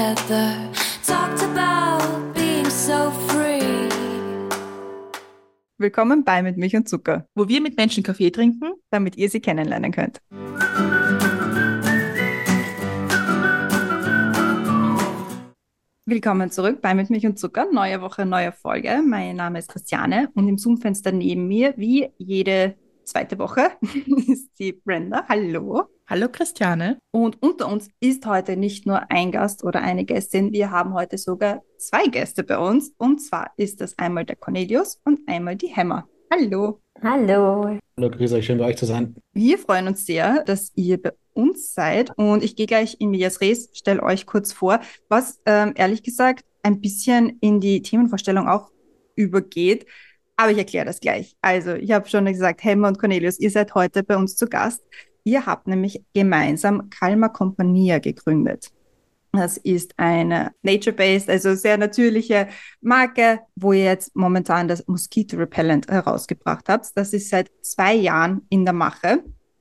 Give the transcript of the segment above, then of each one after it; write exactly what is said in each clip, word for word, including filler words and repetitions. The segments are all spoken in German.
together, talked about being so free. Willkommen bei Mit Milch und Zucker, wo wir mit Menschen Kaffee trinken, damit ihr sie kennenlernen könnt. Willkommen zurück bei Mit Milch und Zucker, neue Woche, neue Folge. Mein Name ist Christiane und im Zoom-Fenster neben mir, wie jede zweite Woche, ist die Brenda. Hallo. Hallo Christiane. Und unter uns ist heute nicht nur ein Gast oder eine Gästin, wir haben heute sogar zwei Gäste bei uns. Und zwar ist das einmal der Cornelius und einmal die Hemma. Hallo. Hallo. Hallo, grüß euch, schön bei euch zu sein. Wir freuen uns sehr, dass ihr bei uns seid. Und ich gehe gleich in medias res, stelle euch kurz vor, was ähm, ehrlich gesagt ein bisschen in die Themenvorstellung auch übergeht. Aber ich erkläre das gleich. Also, ich habe schon gesagt, Hemma und Cornelius, ihr seid heute bei uns zu Gast. Ihr habt nämlich gemeinsam Calma Compania gegründet. Das ist eine nature-based, also sehr natürliche Marke, wo ihr jetzt momentan das Mosquito Repellent herausgebracht habt. Das ist seit zwei Jahren in der Mache.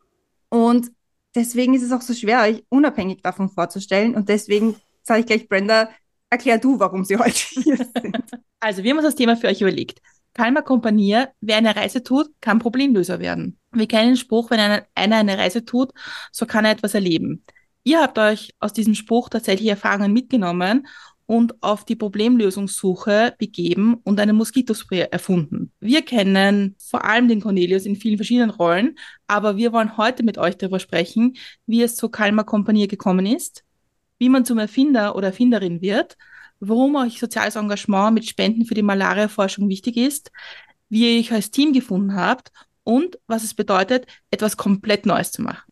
Und deswegen ist es auch so schwer, euch unabhängig davon vorzustellen. Und deswegen sage ich gleich, Brenda, erklär du, warum sie heute hier sind. Also, wir haben uns das Thema für euch überlegt. Calma Compania, wer eine Reise tut, kann Problemlöser werden. Wir kennen den Spruch, wenn einer eine Reise tut, so kann er etwas erleben. Ihr habt euch aus diesem Spruch tatsächlich Erfahrungen mitgenommen und auf die Problemlösungssuche begeben und einen Moskitospray erfunden. Wir kennen vor allem den Cornelius in vielen verschiedenen Rollen, aber wir wollen heute mit euch darüber sprechen, wie es zur Calma Compania gekommen ist, wie man zum Erfinder oder Erfinderin wird, warum euch soziales Engagement mit Spenden für die Malaria-Forschung wichtig ist, wie ihr euch als Team gefunden habt und was es bedeutet, etwas komplett Neues zu machen.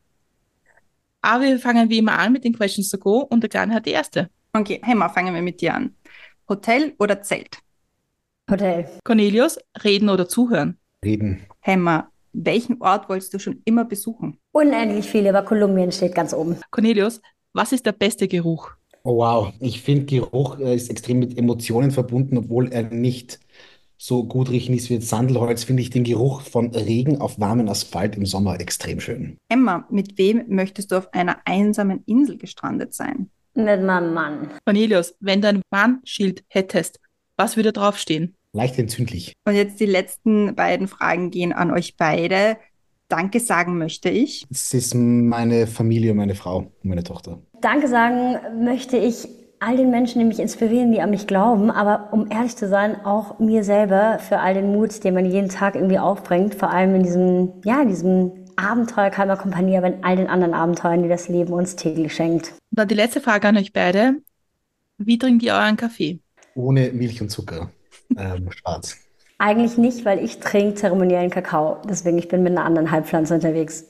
Aber wir fangen wie immer an mit den Questions to go und der Kleine hat die erste. Okay, Hemma, fangen wir mit dir an. Hotel oder Zelt? Hotel. Cornelius, reden oder zuhören? Reden. Hemma, welchen Ort wolltest du schon immer besuchen? Unendlich viele, aber Kolumbien steht ganz oben. Cornelius, was ist der beste Geruch? Oh wow, ich finde, Geruch äh, ist extrem mit Emotionen verbunden, obwohl er nicht so gut riechen ist wie jetzt Sandelholz, finde ich den Geruch von Regen auf warmen Asphalt im Sommer extrem schön. Emma, mit wem möchtest du auf einer einsamen Insel gestrandet sein? Mit meinem Mann. Cornelius, wenn du ein Warnschild hättest, was würde draufstehen? Leicht entzündlich. Und jetzt die letzten beiden Fragen gehen an euch beide. Danke sagen möchte ich. Es ist meine Familie, meine Frau und meine Tochter. Danke sagen möchte ich all den Menschen, die mich inspirieren, die an mich glauben, aber um ehrlich zu sein, auch mir selber für all den Mut, den man jeden Tag irgendwie aufbringt, vor allem in diesem, ja, in diesem Abenteuer Calma Compania, aber in all den anderen Abenteuern, die das Leben uns täglich schenkt. Und dann die letzte Frage an euch beide. Wie trinkt ihr euren Kaffee? Ohne Milch und Zucker. Ähm, schwarz. Eigentlich nicht, weil ich trinke zeremoniellen Kakao. Deswegen, ich bin mit einer anderen Heilpflanze unterwegs.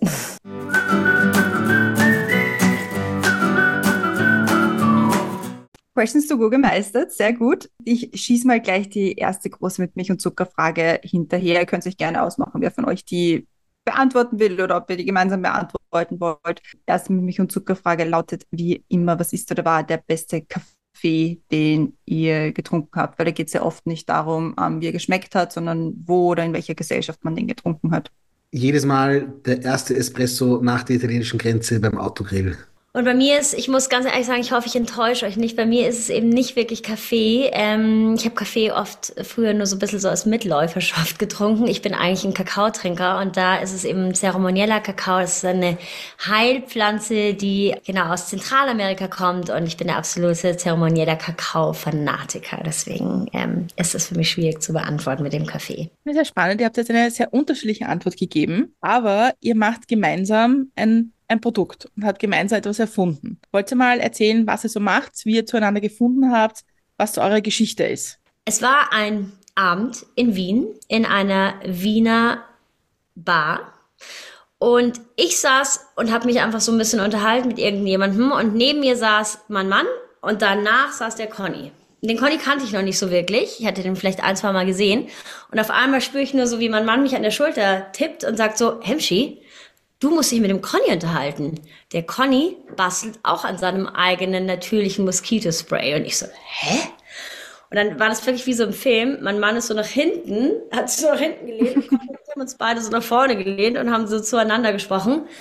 Questions to go gemeistert, sehr gut. Ich schieße mal gleich die erste große mit Milch und Zucker-Frage hinterher. Ihr könnt euch gerne ausmachen, wer von euch die beantworten will oder ob ihr die gemeinsam beantworten wollt. Erste mit Milch und Zucker-Frage lautet wie immer, was ist oder war der beste Kaffee, den ihr getrunken habt? Weil da geht es ja oft nicht darum, um, wie er geschmeckt hat, sondern wo oder in welcher Gesellschaft man den getrunken hat. Jedes Mal der erste Espresso nach der italienischen Grenze beim Autogrill. Und bei mir ist, ich muss ganz ehrlich sagen, ich hoffe, ich enttäusche euch nicht. Bei mir ist es eben nicht wirklich Kaffee. Ähm, ich habe Kaffee oft früher nur so ein bisschen so als Mitläuferschaft getrunken. Ich bin eigentlich ein Kakaotrinker und da ist es eben zeremonieller Kakao. Das ist eine Heilpflanze, die genau aus Zentralamerika kommt und ich bin der absolute zeremonieller Kakao-Fanatiker. Deswegen ähm, ist es für mich schwierig zu beantworten mit dem Kaffee. Das ist sehr spannend. Ihr habt jetzt eine sehr unterschiedliche Antwort gegeben, aber ihr macht gemeinsam ein ein Produkt und habt gemeinsam etwas erfunden. Wollt ihr mal erzählen, was ihr so macht, wie ihr zueinander gefunden habt, was so eure Geschichte ist? Es war ein Abend in Wien, in einer Wiener Bar. Und ich saß und habe mich einfach so ein bisschen unterhalten mit irgendjemandem. Und neben mir saß mein Mann und danach saß der Conny. Den Conny kannte ich noch nicht so wirklich. Ich hatte den vielleicht ein, zwei Mal gesehen. Und auf einmal spüre ich nur so, wie mein Mann mich an der Schulter tippt und sagt so, Hemschi, du musst dich mit dem Conny unterhalten. Der Conny bastelt auch an seinem eigenen natürlichen Moskitospray. Und ich so, hä? Und dann war das wirklich wie so im Film. Mein Mann ist so nach hinten, hat sich so nach hinten gelehnt und wir haben uns beide so nach vorne gelehnt und haben so zueinander gesprochen.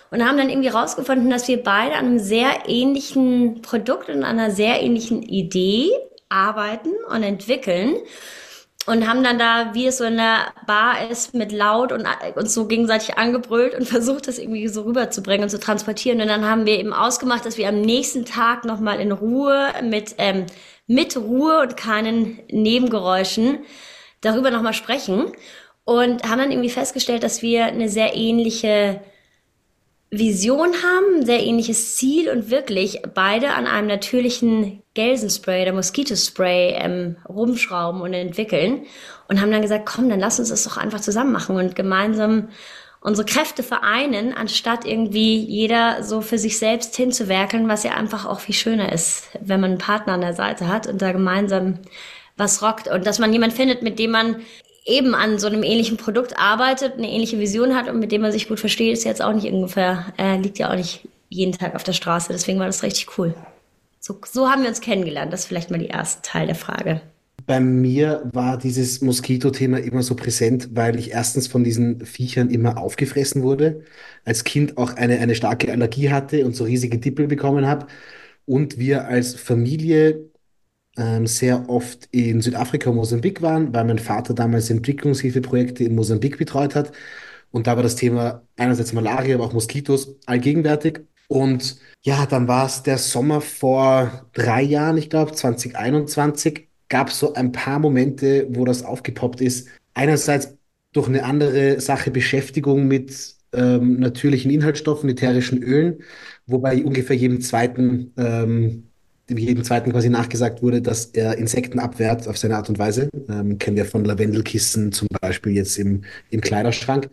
und haben dann irgendwie rausgefunden, dass wir beide an einem sehr ähnlichen Produkt und an einer sehr ähnlichen Idee arbeiten und entwickeln. Und haben dann da, wie es so in der Bar ist, mit laut und uns so gegenseitig angebrüllt und versucht, das irgendwie so rüberzubringen und zu transportieren. Und dann haben wir eben ausgemacht, dass wir am nächsten Tag nochmal in Ruhe, mit, ähm, mit Ruhe und keinen Nebengeräuschen darüber nochmal sprechen. Und haben dann irgendwie festgestellt, dass wir eine sehr ähnliche Vision haben, ein sehr ähnliches Ziel und wirklich beide an einem natürlichen Gelsenspray oder Moskitospray ähm, rumschrauben und entwickeln und haben dann gesagt, komm, dann lass uns das doch einfach zusammen machen und gemeinsam unsere Kräfte vereinen, anstatt irgendwie jeder so für sich selbst hinzuwerkeln, was ja einfach auch viel schöner ist, wenn man einen Partner an der Seite hat und da gemeinsam was rockt und dass man jemanden findet, mit dem man eben an so einem ähnlichen Produkt arbeitet, eine ähnliche Vision hat und mit dem man sich gut versteht, ist jetzt auch nicht ungefähr, äh, liegt ja auch nicht jeden Tag auf der Straße. Deswegen war das richtig cool. So, so haben wir uns kennengelernt. Das ist vielleicht mal der erste Teil der Frage. Bei mir war dieses Moskito-Thema immer so präsent, weil ich erstens von diesen Viechern immer aufgefressen wurde, als Kind auch eine, eine starke Allergie hatte und so riesige Dippel bekommen habe. Und wir als Familie ähm, sehr oft in Südafrika und Mosambik waren, weil mein Vater damals Entwicklungshilfeprojekte in Mosambik betreut hat. Und da war das Thema einerseits Malaria, aber auch Moskitos allgegenwärtig. Und ja, dann war es der Sommer vor drei Jahren, ich glaube, zwanzig einundzwanzig, gab es so ein paar Momente, wo das aufgepoppt ist. Einerseits durch eine andere Sache Beschäftigung mit ähm, natürlichen Inhaltsstoffen, ätherischen Ölen, wobei ungefähr jedem zweiten, ähm, jedem zweiten quasi nachgesagt wurde, dass er Insekten abwehrt auf seine Art und Weise. Ähm, kennen wir von Lavendelkissen zum Beispiel jetzt im, im Kleiderschrank.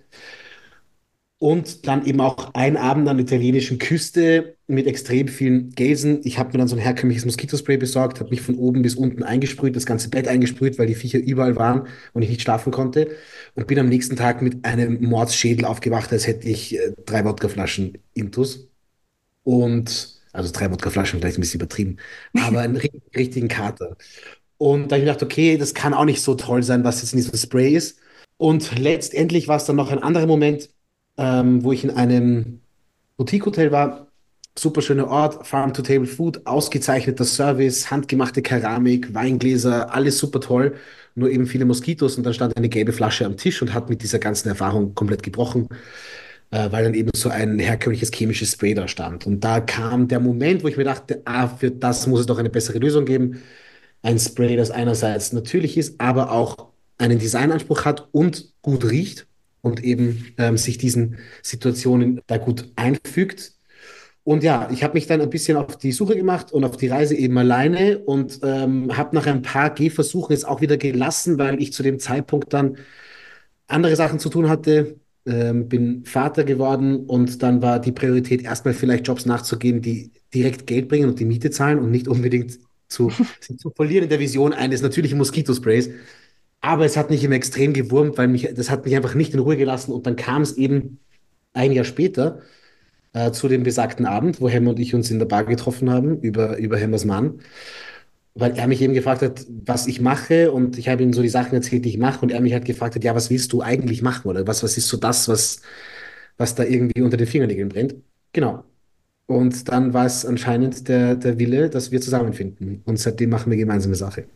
Und dann eben auch ein Abend an der italienischen Küste mit extrem vielen Gelsen. Ich habe mir dann so ein herkömmliches Moskitospray besorgt, habe mich von oben bis unten eingesprüht, das ganze Bett eingesprüht, weil die Viecher überall waren und ich nicht schlafen konnte. Und bin am nächsten Tag mit einem Mordsschädel aufgewacht, als hätte ich äh, drei Wodkaflaschen Intus. Und, also drei Wodkaflaschen, vielleicht ein bisschen übertrieben, aber einen ri- richtigen Kater. Und da habe ich gedacht, okay, das kann auch nicht so toll sein, was jetzt in diesem Spray ist. Und letztendlich war es dann noch ein anderer Moment, ähm, wo ich in einem Boutique-Hotel war. Super schöner Ort, Farm-to-Table-Food, ausgezeichneter Service, handgemachte Keramik, Weingläser, alles super toll. Nur eben viele Moskitos und dann stand eine gelbe Flasche am Tisch und hat mit dieser ganzen Erfahrung komplett gebrochen, äh, weil dann eben so ein herkömmliches chemisches Spray da stand. Und da kam der Moment, wo ich mir dachte, ah, für das muss es doch eine bessere Lösung geben. Ein Spray, das einerseits natürlich ist, aber auch einen Designanspruch hat und gut riecht und eben ähm, sich diesen Situationen da gut einfügt. Und ja, ich habe mich dann ein bisschen auf die Suche gemacht und auf die Reise eben alleine und ähm, habe nach ein paar Gehversuchen jetzt auch wieder gelassen, weil ich zu dem Zeitpunkt dann andere Sachen zu tun hatte, ähm, bin Vater geworden und dann war die Priorität erstmal vielleicht Jobs nachzugehen, die direkt Geld bringen und die Miete zahlen und nicht unbedingt zu, sich zu verlieren in der Vision eines natürlichen Moskitosprays. Aber es hat mich im Extrem gewurmt, weil mich, das hat mich einfach nicht in Ruhe gelassen und dann kam es eben ein Jahr später äh, zu dem besagten Abend, wo Hemmer und ich uns in der Bar getroffen haben, über, über Hemmers Mann, weil er mich eben gefragt hat, was ich mache und ich habe ihm so die Sachen erzählt, die ich mache und er mich halt gefragt hat, ja, was willst du eigentlich machen oder was, was ist so das, was, was da irgendwie unter den Fingernägeln brennt? Genau. Und dann war es anscheinend der, der Wille, dass wir zusammenfinden und seitdem machen wir gemeinsame Sache.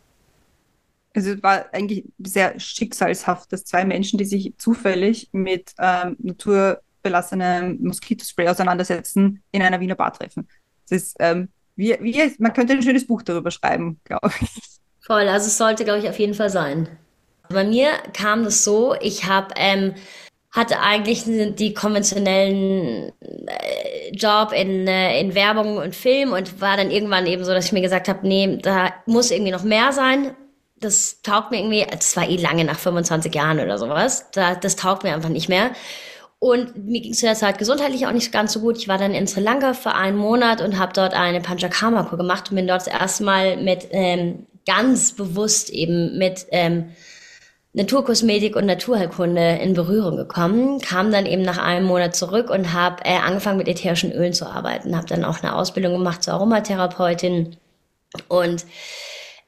Also es war eigentlich sehr schicksalshaft, dass zwei Menschen, die sich zufällig mit ähm, naturbelassenem Moskitospray auseinandersetzen, in einer Wiener Bar treffen. Das ist, ähm, wie, wie, man könnte ein schönes Buch darüber schreiben, glaube ich. Voll, also es sollte, glaube ich, auf jeden Fall sein. Bei mir kam das so, ich habe ähm, hatte eigentlich die konventionellen äh, Job in, äh, in Werbung und Film und war dann irgendwann eben so, dass ich mir gesagt habe, nee, da muss irgendwie noch mehr sein. Das taugt mir irgendwie, das war eh lange nach fünfundzwanzig Jahren oder sowas, da, das taugt mir einfach nicht mehr. Und mir ging es zu der Zeit gesundheitlich auch nicht ganz so gut. Ich war dann in Sri Lanka für einen Monat und habe dort eine Panchakarma-Kur gemacht und bin dort das erste Mal mit ähm, ganz bewusst eben mit ähm, Naturkosmetik und Naturheilkunde in Berührung gekommen, kam dann eben nach einem Monat zurück und habe äh, angefangen mit ätherischen Ölen zu arbeiten, habe dann auch eine Ausbildung gemacht zur Aromatherapeutin und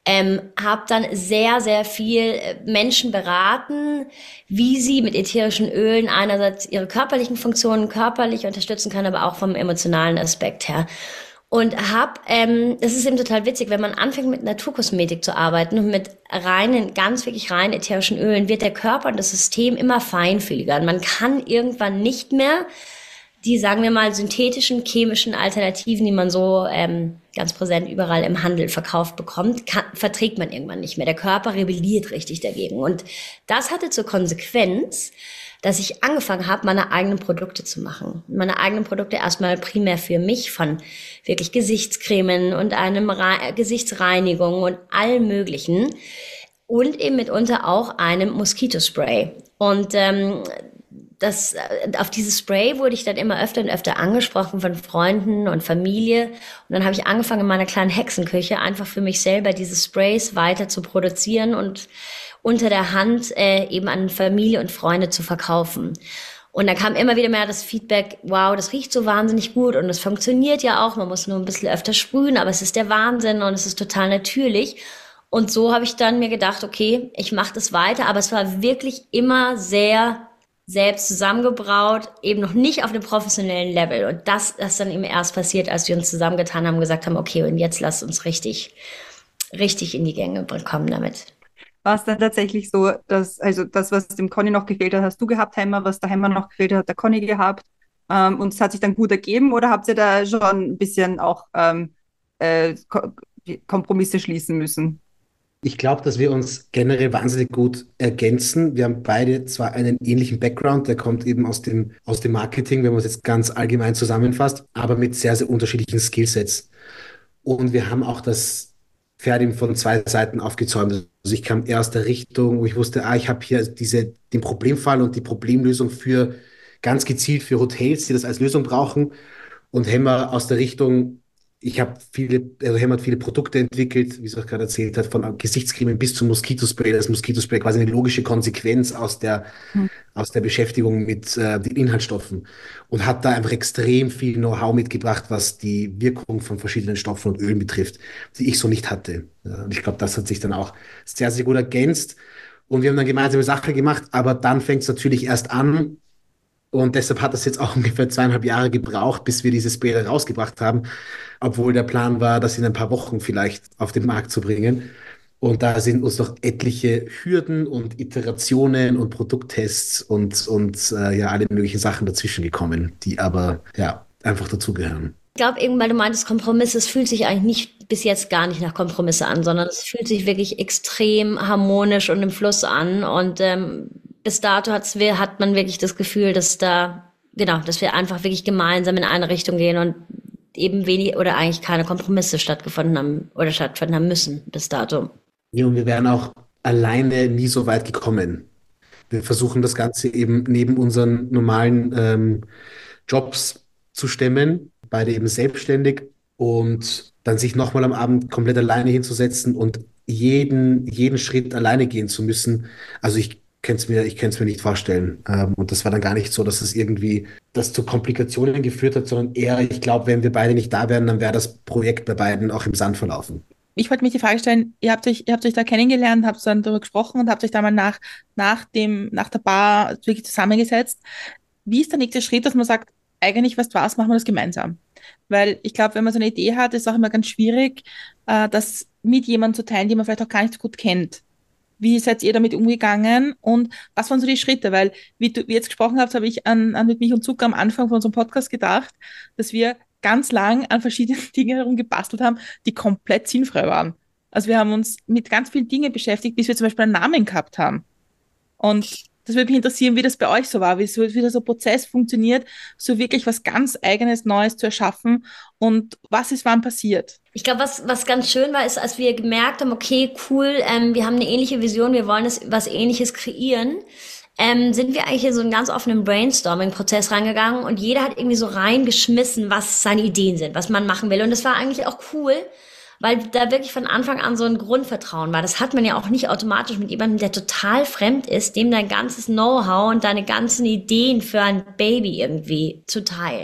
Ähm, habe dann sehr, sehr viel Menschen beraten, wie sie mit ätherischen Ölen einerseits ihre körperlichen Funktionen körperlich unterstützen können, aber auch vom emotionalen Aspekt her. Und hab, ähm, das ist eben total witzig, wenn man anfängt mit Naturkosmetik zu arbeiten und mit reinen, ganz wirklich reinen ätherischen Ölen, wird der Körper und das System immer feinfühliger. Und man kann irgendwann nicht mehr die, sagen wir mal, synthetischen, chemischen Alternativen, die man so ähm, ganz präsent überall im Handel verkauft bekommt, kann, verträgt man irgendwann nicht mehr. Der Körper rebelliert richtig dagegen. Und das hatte zur Konsequenz, dass ich angefangen habe, meine eigenen Produkte zu machen. Meine eigenen Produkte erstmal primär für mich, von wirklich Gesichtscremen und einem Re- Gesichtsreinigung und allem Möglichen. Und eben mitunter auch einem Moskitospray. Und ähm, das, auf dieses Spray wurde ich dann immer öfter und öfter angesprochen von Freunden und Familie. Und dann habe ich angefangen, in meiner kleinen Hexenküche einfach für mich selber diese Sprays weiter zu produzieren und unter der Hand äh, eben an Familie und Freunde zu verkaufen. Und dann kam immer wieder mehr das Feedback, wow, das riecht so wahnsinnig gut und es funktioniert ja auch, man muss nur ein bisschen öfter sprühen, aber es ist der Wahnsinn und es ist total natürlich. Und so habe ich dann mir gedacht, okay, ich mache das weiter, aber es war wirklich immer sehr selbst zusammengebraut, eben noch nicht auf einem professionellen Level. Und das ist dann eben erst passiert, als wir uns zusammengetan haben und gesagt haben, okay, und jetzt lasst uns richtig, richtig in die Gänge kommen damit. War es dann tatsächlich so, dass, also das, was dem Conny noch gefehlt hat, hast du gehabt, Heimer, was der Heimer noch gefehlt hat, hat der Conny gehabt, ähm, und es hat sich dann gut ergeben, oder habt ihr da schon ein bisschen auch ähm, äh, Ko- Kompromisse schließen müssen? Ich glaube, dass wir uns generell wahnsinnig gut ergänzen. Wir haben beide zwar einen ähnlichen Background, der kommt eben aus dem, aus dem Marketing, wenn man es jetzt ganz allgemein zusammenfasst, aber mit sehr, sehr unterschiedlichen Skillsets. Und wir haben auch das Pferd eben von zwei Seiten aufgezäumt. Also ich kam eher aus der Richtung, wo ich wusste, ah, ich habe hier diese, den Problemfall und die Problemlösung für ganz gezielt für Hotels, die das als Lösung brauchen. Und Hemmer aus der Richtung, ich habe viele, also Hemmer hat viele Produkte entwickelt, wie es auch gerade erzählt hat, von Gesichtscremen bis zum Moskitospray. Das Moskitospray quasi eine logische Konsequenz aus der, Hm. aus der Beschäftigung mit äh, den Inhaltsstoffen und hat da einfach extrem viel Know-how mitgebracht, was die Wirkung von verschiedenen Stoffen und Ölen betrifft, die ich so nicht hatte. Ja, und ich glaube, das hat sich dann auch sehr, sehr gut ergänzt. Und wir haben dann gemeinsame Sache gemacht, aber dann fängt es natürlich erst an. Und deshalb hat das jetzt auch ungefähr zweieinhalb Jahre gebraucht, bis wir dieses Spray rausgebracht haben, obwohl der Plan war, das in ein paar Wochen vielleicht auf den Markt zu bringen. Und da sind uns noch etliche Hürden und Iterationen und Produkttests und, und äh, ja, alle möglichen Sachen dazwischen gekommen, die aber ja einfach dazugehören. Ich glaube, eben, weil du meintest Kompromisse, es fühlt sich eigentlich nicht, bis jetzt gar nicht nach Kompromisse an, sondern es fühlt sich wirklich extrem harmonisch und im Fluss an. Und ähm, bis dato hat's, wir- hat man wirklich das Gefühl, dass da, genau, dass wir einfach wirklich gemeinsam in eine Richtung gehen und eben wenig oder eigentlich keine Kompromisse stattgefunden haben oder stattfinden haben müssen bis dato. Ja, und wir wären auch alleine nie so weit gekommen. Wir versuchen das Ganze eben neben unseren normalen ähm, Jobs zu stemmen, beide eben selbstständig und dann sich nochmal am Abend komplett alleine hinzusetzen und jeden, jeden Schritt alleine gehen zu müssen. Also ich könnte es mir, ich könnte es mir nicht vorstellen. Ähm, und das war dann gar nicht so, dass es irgendwie das zu Komplikationen geführt hat, sondern eher, ich glaube, wenn wir beide nicht da wären, dann wäre das Projekt bei beiden auch im Sand verlaufen. Ich wollte mich die Frage stellen, ihr habt euch, ihr habt euch da kennengelernt, habt dann darüber gesprochen und habt euch da mal nach, nach dem, nach der Bar wirklich zusammengesetzt. Wie ist der nächste Schritt, dass man sagt, eigentlich, weißt du was, machen wir das gemeinsam? Weil ich glaube, wenn man so eine Idee hat, ist es auch immer ganz schwierig, äh, das mit jemandem zu teilen, den man vielleicht auch gar nicht so gut kennt. Wie seid ihr damit umgegangen und was waren so die Schritte? Weil, wie du wie jetzt gesprochen habt, habe ich an, an mit Milch und Zucker am Anfang von unserem Podcast gedacht, dass wir ganz lang an verschiedenen Dingen herumgebastelt haben, die komplett sinnfrei waren. Also wir haben uns mit ganz vielen Dingen beschäftigt, bis wir zum Beispiel einen Namen gehabt haben. Und das würde mich interessieren, wie das bei euch so war, wie, so, wie dieser so Prozess funktioniert, so wirklich was ganz Eigenes, Neues zu erschaffen und was ist wann passiert. Ich glaube, was, was ganz schön war, ist, als wir gemerkt haben, okay, cool, ähm, wir haben eine ähnliche Vision, wir wollen das, was Ähnliches kreieren, ähm, sind wir eigentlich in so einen ganz offenen Brainstorming-Prozess reingegangen und jeder hat irgendwie so reingeschmissen, was seine Ideen sind, was man machen will. Und das war eigentlich auch cool, weil da wirklich von Anfang an so ein Grundvertrauen war. Das hat man ja auch nicht automatisch mit jemandem, der total fremd ist, dem dein ganzes Know-how und deine ganzen Ideen für ein Baby irgendwie zu teilen.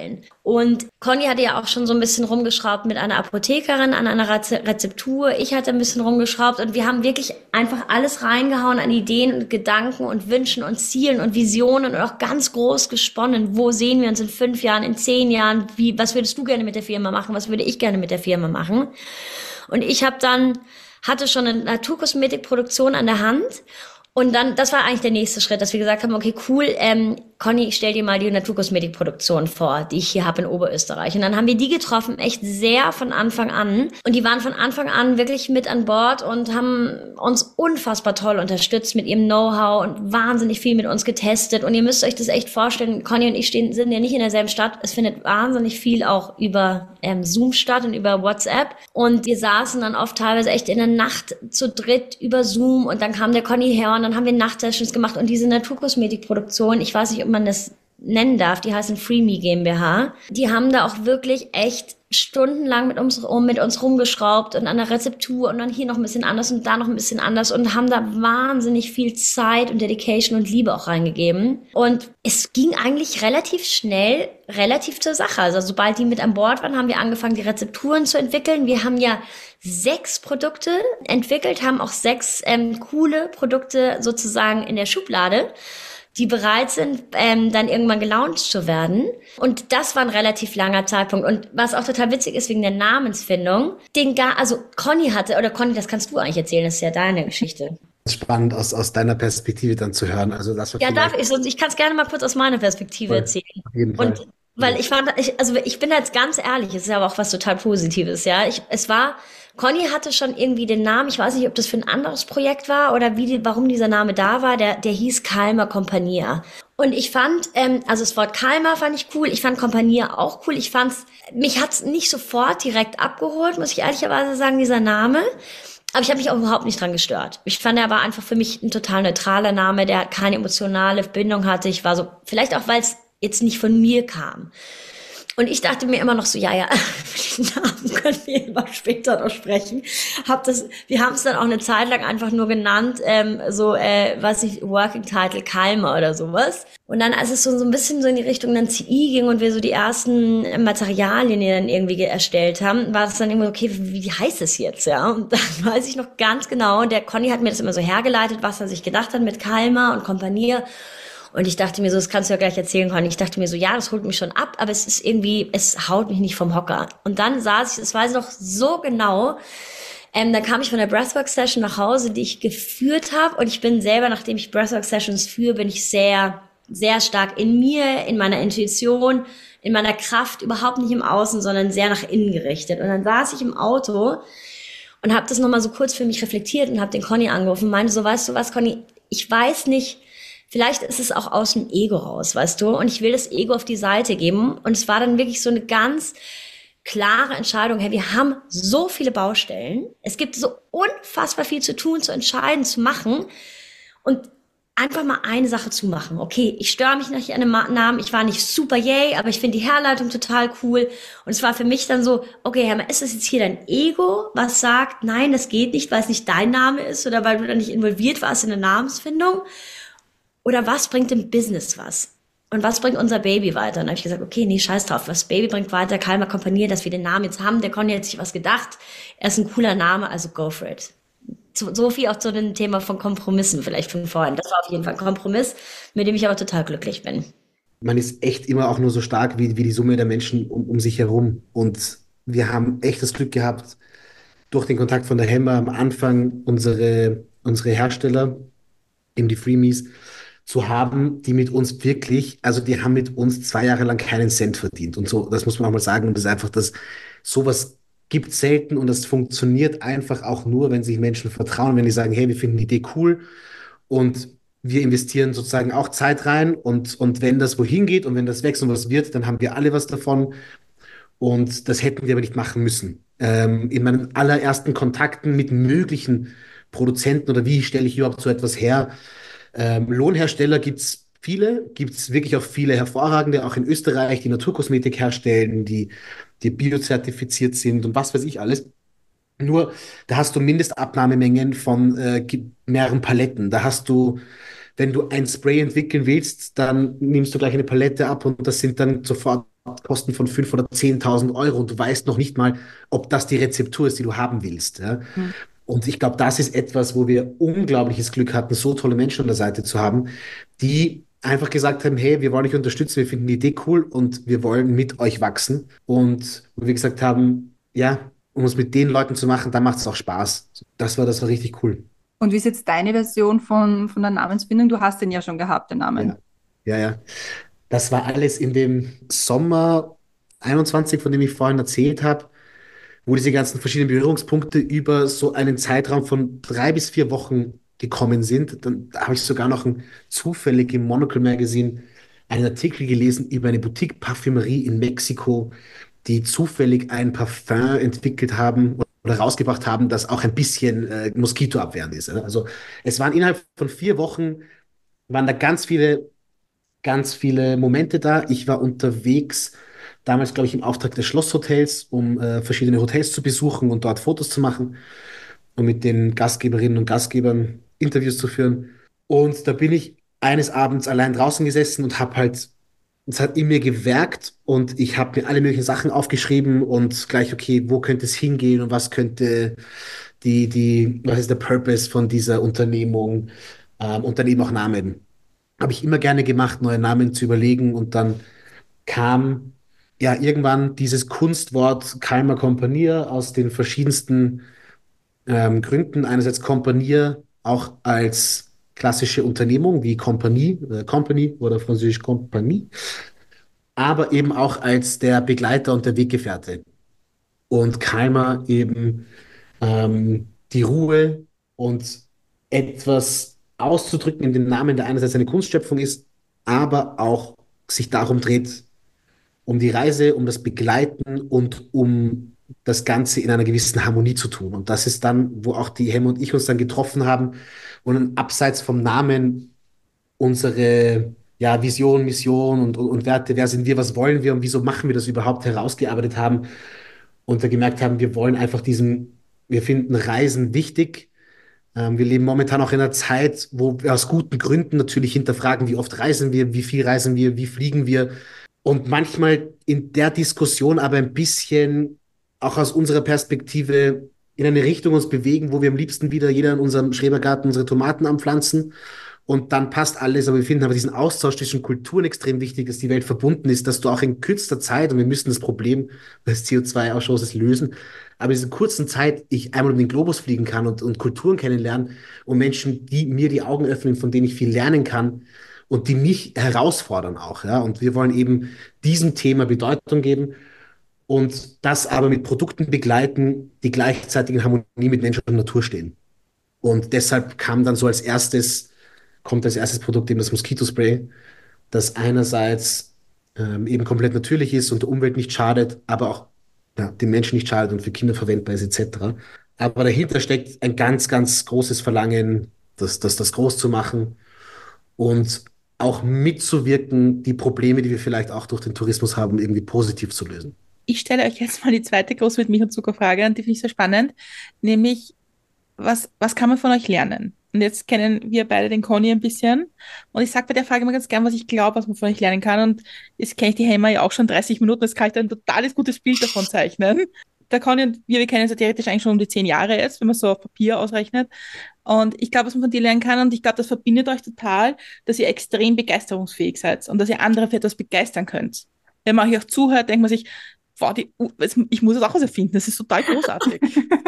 Und Conny hatte ja auch schon so ein bisschen rumgeschraubt mit einer Apothekerin an einer Reze- Rezeptur. Ich hatte ein bisschen rumgeschraubt und wir haben wirklich einfach alles reingehauen an Ideen und Gedanken und Wünschen und Zielen und Visionen und auch ganz groß gesponnen. Wo sehen wir uns in fünf Jahren, in zehn Jahren? Wie, was würdest du gerne mit der Firma machen? Was würde ich gerne mit der Firma machen? Und ich habe dann, hatte schon eine Naturkosmetikproduktion an der Hand. Und dann, das war eigentlich der nächste Schritt, dass wir gesagt haben, okay, cool, ähm, Conny, ich stell dir mal die Naturkosmetikproduktion vor, die ich hier habe in Oberösterreich. Und dann haben wir die getroffen, echt sehr von Anfang an. Und die waren von Anfang an wirklich mit an Bord und haben uns unfassbar toll unterstützt mit ihrem Know-how und wahnsinnig viel mit uns getestet. Und ihr müsst euch das echt vorstellen, Conny und ich stehen, sind ja nicht in derselben Stadt. Es findet wahnsinnig viel auch über ähm, Zoom statt und über WhatsApp. Und wir saßen dann oft teilweise echt in der Nacht zu dritt über Zoom. Und dann kam der Conny her und dann haben wir Nachtsessions gemacht. Und diese Naturkosmetikproduktion, ich weiß nicht, ob man das nennen darf, die heißen FreeMe GmbH. Die haben da auch wirklich echt stundenlang mit uns, um, mit uns rumgeschraubt und an der Rezeptur und dann hier noch ein bisschen anders und da noch ein bisschen anders und haben da wahnsinnig viel Zeit und Dedication und Liebe auch reingegeben. Und es ging eigentlich relativ schnell, relativ zur Sache. Also sobald die mit an Bord waren, haben wir angefangen, die Rezepturen zu entwickeln. Wir haben ja sechs Produkte entwickelt, haben auch sechs ähm, coole Produkte sozusagen in der Schublade, die bereit sind, ähm, dann irgendwann gelauncht zu werden. Und das war ein relativ langer Zeitpunkt. Und was auch total witzig ist wegen der Namensfindung, den gar, also Conny hatte, oder Conny, das kannst du eigentlich erzählen, das ist ja deine Geschichte. Spannend aus, aus deiner Perspektive dann zu hören. Also das war Ja, darf vielleicht ich, sonst ich kann es gerne mal kurz aus meiner Perspektive voll, erzählen. auf jeden Fall. Und weil ich fand, ich, also ich bin jetzt ganz ehrlich, es ist aber auch was total Positives, ja. Ich, es war, Conny hatte schon irgendwie den Namen, ich weiß nicht, ob das für ein anderes Projekt war oder wie, die, warum dieser Name da war, der, der hieß Calmer Compagnia. Und ich fand, ähm, also das Wort Calmer fand ich cool, ich fand Compagnia auch cool, ich fand's, mich hat's nicht sofort direkt abgeholt, muss ich ehrlicherweise sagen, dieser Name. Aber ich habe mich auch überhaupt nicht dran gestört. Ich fand, er war einfach für mich ein total neutraler Name, der keine emotionale Bindung hatte. Ich war so, vielleicht auch, weil es jetzt nicht von mir kam. Und ich dachte mir immer noch so, ja, ja, den Namen können wir immer später noch sprechen. Hab das, wir haben es dann auch eine Zeit lang einfach nur genannt, ähm, so, äh, was ich, Working Title Calmer oder sowas. Und dann, als es so, so ein bisschen so in die Richtung dann C I ging und wir so die ersten Materialien dann irgendwie erstellt haben, war es dann immer okay, wie, wie heißt es jetzt, ja? Und dann weiß ich noch ganz genau, der Conny hat mir das immer so hergeleitet, was er sich gedacht hat mit Calmer und Compagnie. Und ich dachte mir so, das kannst du ja gleich erzählen können. Ich dachte mir so, ja, das holt mich schon ab, aber es ist irgendwie, es haut mich nicht vom Hocker. Und dann saß ich, das weiß ich noch so genau, ähm, dann kam ich von der Breathwork-Session nach Hause, die ich geführt habe. Und ich bin selber, nachdem ich Breathwork-Sessions führe, bin ich sehr, sehr stark in mir, in meiner Intuition, in meiner Kraft, überhaupt nicht im Außen, sondern sehr nach innen gerichtet. Und dann saß ich im Auto und habe das nochmal so kurz für mich reflektiert und habe den Conny angerufen und meinte so, weißt du was, Conny, ich weiß nicht, vielleicht ist es auch aus dem Ego raus, weißt du? Und ich will das Ego auf die Seite geben. Und es war dann wirklich so eine ganz klare Entscheidung. Hey, wir haben so viele Baustellen. Es gibt so unfassbar viel zu tun, zu entscheiden, zu machen. Und einfach mal eine Sache zu machen. Okay, ich störe mich nicht an dem Namen. Ich war nicht super yay, aber ich finde die Herleitung total cool. Und es war für mich dann so, okay, Herr, ist das jetzt hier dein Ego, was sagt, nein, das geht nicht, weil es nicht dein Name ist oder weil du da nicht involviert warst in der Namensfindung? Oder was bringt dem Business was? Und was bringt unser Baby weiter? Und dann habe ich gesagt, okay, nee, scheiß drauf. Was Baby bringt weiter, Calmer Compagnie, dass wir den Namen jetzt haben. Der Conny hat sich was gedacht. Er ist ein cooler Name, also go for it. So, so viel auch zu dem Thema von Kompromissen vielleicht von vorhin. Das war auf jeden Fall ein Kompromiss, mit dem ich aber total glücklich bin. Man ist echt immer auch nur so stark wie, wie die Summe der Menschen um, um sich herum. Und wir haben echt das Glück gehabt, durch den Kontakt von der Hemmer am Anfang unsere, unsere Hersteller, eben die Freemies, zu haben, die mit uns wirklich, also die haben mit uns zwei Jahre lang keinen Cent verdient. Und so, das muss man auch mal sagen. Und das ist einfach, dass sowas gibt selten und das funktioniert einfach auch nur, wenn sich Menschen vertrauen, wenn die sagen, hey, wir finden die Idee cool und wir investieren sozusagen auch Zeit rein und, und wenn das wohin geht und wenn das wächst und was wird, dann haben wir alle was davon und das hätten wir aber nicht machen müssen. Ähm, in meinen allerersten Kontakten mit möglichen Produzenten oder wie stelle ich überhaupt so etwas her, Ähm, Lohnhersteller gibt es viele, gibt es wirklich auch viele hervorragende, auch in Österreich, die Naturkosmetik herstellen, die, die biozertifiziert sind und was weiß ich alles. Nur, da hast du Mindestabnahmemengen von äh, mehreren Paletten. Da hast du wenn du ein Spray entwickeln willst, dann nimmst du gleich eine Palette ab und das sind dann sofort Kosten von fünftausend oder zehntausend Euro und du weißt noch nicht mal, ob das die Rezeptur ist, die du haben willst. Ja? Mhm. Und ich glaube, das ist etwas, wo wir unglaubliches Glück hatten, so tolle Menschen an der Seite zu haben, die einfach gesagt haben, hey, wir wollen euch unterstützen, wir finden die Idee cool und wir wollen mit euch wachsen. Und wo wir gesagt haben, ja, um es mit den Leuten zu machen, dann macht es auch Spaß. Das war, das war richtig cool. Und wie ist jetzt deine Version von, von der Namensfindung? Du hast den ja schon gehabt, den Namen. Ja, ja, ja. Das war alles in dem Sommer einundzwanzig, von dem ich vorhin erzählt habe, wo diese ganzen verschiedenen Berührungspunkte über so einen Zeitraum von drei bis vier Wochen gekommen sind. Dann habe ich sogar noch ein, zufällig im Monocle Magazine einen Artikel gelesen über eine Boutique-Parfümerie in Mexiko, die zufällig ein Parfum entwickelt haben oder rausgebracht haben, das auch ein bisschen äh, moskitoabwehrend ist. Also es waren innerhalb von vier Wochen, waren da ganz viele, ganz viele Momente da. Ich war unterwegs, damals, glaube ich, im Auftrag des Schlosshotels, um äh, verschiedene Hotels zu besuchen und dort Fotos zu machen und mit den Gastgeberinnen und Gastgebern Interviews zu führen. Und da bin ich eines Abends allein draußen gesessen und habe halt, es hat in mir gewerkt und ich habe mir alle möglichen Sachen aufgeschrieben und gleich, okay, wo könnte es hingehen und was könnte die, die, was ist der Purpose von dieser Unternehmung, ähm, und dann eben auch Namen. Habe ich immer gerne gemacht, neue Namen zu überlegen und dann kam ja irgendwann dieses Kunstwort Calma Compagnia aus den verschiedensten ähm, Gründen. Einerseits Compagnia auch als klassische Unternehmung wie Compagnie, äh, Company oder französisch Compagnie, aber eben auch als der Begleiter und der Weggefährte. Und Calma eben ähm, die Ruhe und etwas auszudrücken in dem Namen, der einerseits eine Kunstschöpfung ist, aber auch sich darum dreht, um die Reise, um das Begleiten und um das Ganze in einer gewissen Harmonie zu tun. Und das ist dann, wo auch die Hemme und ich uns dann getroffen haben und dann abseits vom Namen unsere ja, Vision, Mission und, und, und Werte, wer sind wir, was wollen wir und wieso machen wir das überhaupt, herausgearbeitet haben und da gemerkt haben, wir wollen einfach diesen, wir finden Reisen wichtig. Ähm, wir leben momentan auch in einer Zeit, wo wir aus guten Gründen natürlich hinterfragen, wie oft reisen wir, wie viel reisen wir, wie fliegen wir. Und manchmal in der Diskussion aber ein bisschen auch aus unserer Perspektive in eine Richtung uns bewegen, wo wir am liebsten wieder jeder in unserem Schrebergarten unsere Tomaten anpflanzen und dann passt alles. Aber wir finden aber diesen Austausch zwischen Kulturen extrem wichtig, dass die Welt verbunden ist, dass du auch in kürzester Zeit, und wir müssen das Problem des C O zwei Ausstoßes lösen, aber in dieser kurzen Zeit ich einmal um den Globus fliegen kann und, und Kulturen kennenlernen und Menschen, die mir die Augen öffnen, von denen ich viel lernen kann, und die mich herausfordern auch, ja. Und wir wollen eben diesem Thema Bedeutung geben und das aber mit Produkten begleiten, die gleichzeitig in Harmonie mit Mensch und Natur stehen. Und deshalb kam dann so als erstes, kommt als erstes Produkt eben das Moskitospray, das einerseits ähm, eben komplett natürlich ist und der Umwelt nicht schadet, aber auch ja, dem Menschen nicht schadet und für Kinder verwendbar ist et cetera. Aber dahinter steckt ein ganz, ganz großes Verlangen, das, das, das groß zu machen und auch mitzuwirken, die Probleme, die wir vielleicht auch durch den Tourismus haben, irgendwie positiv zu lösen. Ich stelle euch jetzt mal die zweite große mit Milch und Zucker-Frage und die finde ich sehr spannend, nämlich, was, was kann man von euch lernen? Und jetzt kennen wir beide den Conny ein bisschen und ich sage bei der Frage immer ganz gern, was ich glaube, was man von euch lernen kann, und jetzt kenne ich die Hema ja auch schon dreißig Minuten, jetzt kann ich da ein totales gutes Bild davon zeichnen. Der Conny und wir, wir kennen uns ja theoretisch eigentlich schon um die zehn Jahre jetzt, wenn man so auf Papier ausrechnet. Und ich glaube, was man von dir lernen kann, und ich glaube, das verbindet euch total, dass ihr extrem begeisterungsfähig seid und dass ihr andere für etwas begeistern könnt. Wenn man euch auch zuhört, denkt man sich, boah, die, ich muss das auch was erfinden, das ist total großartig.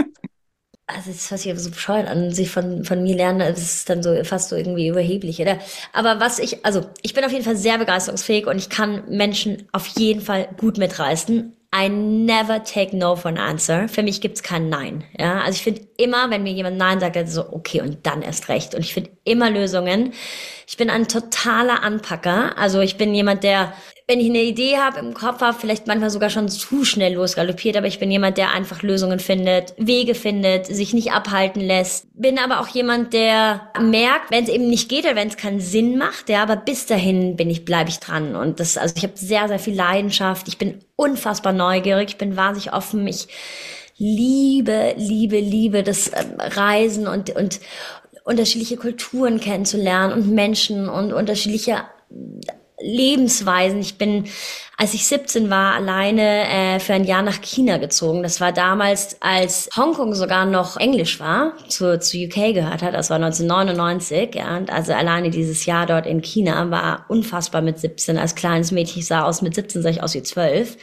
Also das hört sich aber so bescheuert an, sich von, von mir lernen, das ist dann so fast so irgendwie überheblich, oder? Aber was ich, also ich bin auf jeden Fall sehr begeisterungsfähig und ich kann Menschen auf jeden Fall gut mitreißen. I never take no for an answer. Für mich gibt's kein Nein. Ja, also ich finde immer, wenn mir jemand Nein sagt, dann so, okay, und dann erst recht. Und ich finde immer Lösungen. Ich bin ein totaler Anpacker. Also ich bin jemand, der, wenn ich eine Idee habe im Kopf habe, vielleicht manchmal sogar schon zu schnell losgaloppiert, aber ich bin jemand, der einfach Lösungen findet, Wege findet, sich nicht abhalten lässt. Bin aber auch jemand, der merkt, wenn es eben nicht geht oder wenn es keinen Sinn macht, ja, aber bis dahin bin ich, bleibe ich dran. Und das, also ich habe sehr, sehr viel Leidenschaft. Ich bin unfassbar neugierig. Ich bin wahnsinnig offen. Ich liebe, liebe, liebe das ähm, Reisen und, und, unterschiedliche Kulturen kennenzulernen und Menschen und unterschiedliche Lebensweisen. Ich bin, als ich siebzehn war, alleine äh, für ein Jahr nach China gezogen. Das war damals, als Hongkong sogar noch Englisch war, zu, zu U K gehört hat. Das war neunzehnhundertneunundneunzig. Ja, und also alleine dieses Jahr dort in China war unfassbar mit siebzehn. Als kleines Mädchen, ich sah aus mit siebzehn, sah ich aus wie zwölf.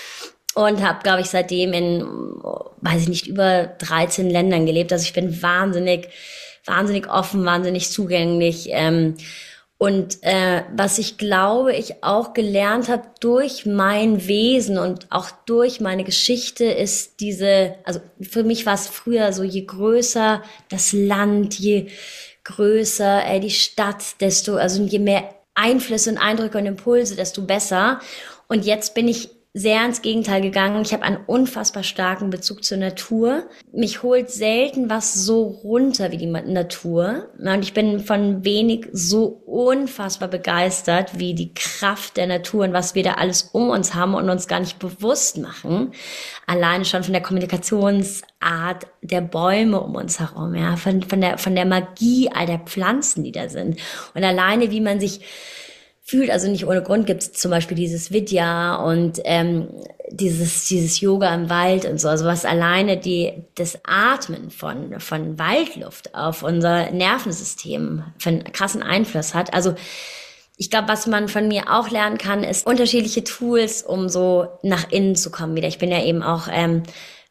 Und habe, glaube ich, seitdem in, weiß ich nicht, über dreizehn Ländern gelebt. Also ich bin wahnsinnig, wahnsinnig offen, wahnsinnig zugänglich. Ähm, Und äh, was ich glaube, ich auch gelernt habe durch mein Wesen und auch durch meine Geschichte ist diese, also für mich war es früher so, je größer das Land, je größer äh, die Stadt, desto, also je mehr Einflüsse und Eindrücke und Impulse, desto besser. Und jetzt bin ich sehr ins Gegenteil gegangen. Ich habe einen unfassbar starken Bezug zur Natur. Mich holt selten was so runter wie die Natur. Und ich bin von wenig so unfassbar begeistert wie die Kraft der Natur und was wir da alles um uns haben und uns gar nicht bewusst machen. Alleine schon von der Kommunikationsart der Bäume um uns herum, ja, von, von der, von der Magie all der Pflanzen, die da sind. Und alleine, wie man sich fühlt, also nicht ohne Grund gibt es zum Beispiel dieses Vidya und ähm, dieses dieses Yoga im Wald und so, also was alleine die das Atmen von von Waldluft auf unser Nervensystem für einen krassen Einfluss hat. Also ich glaube, was man von mir auch lernen kann, ist unterschiedliche Tools, um so nach innen zu kommen wieder. Ich bin ja eben auch ähm,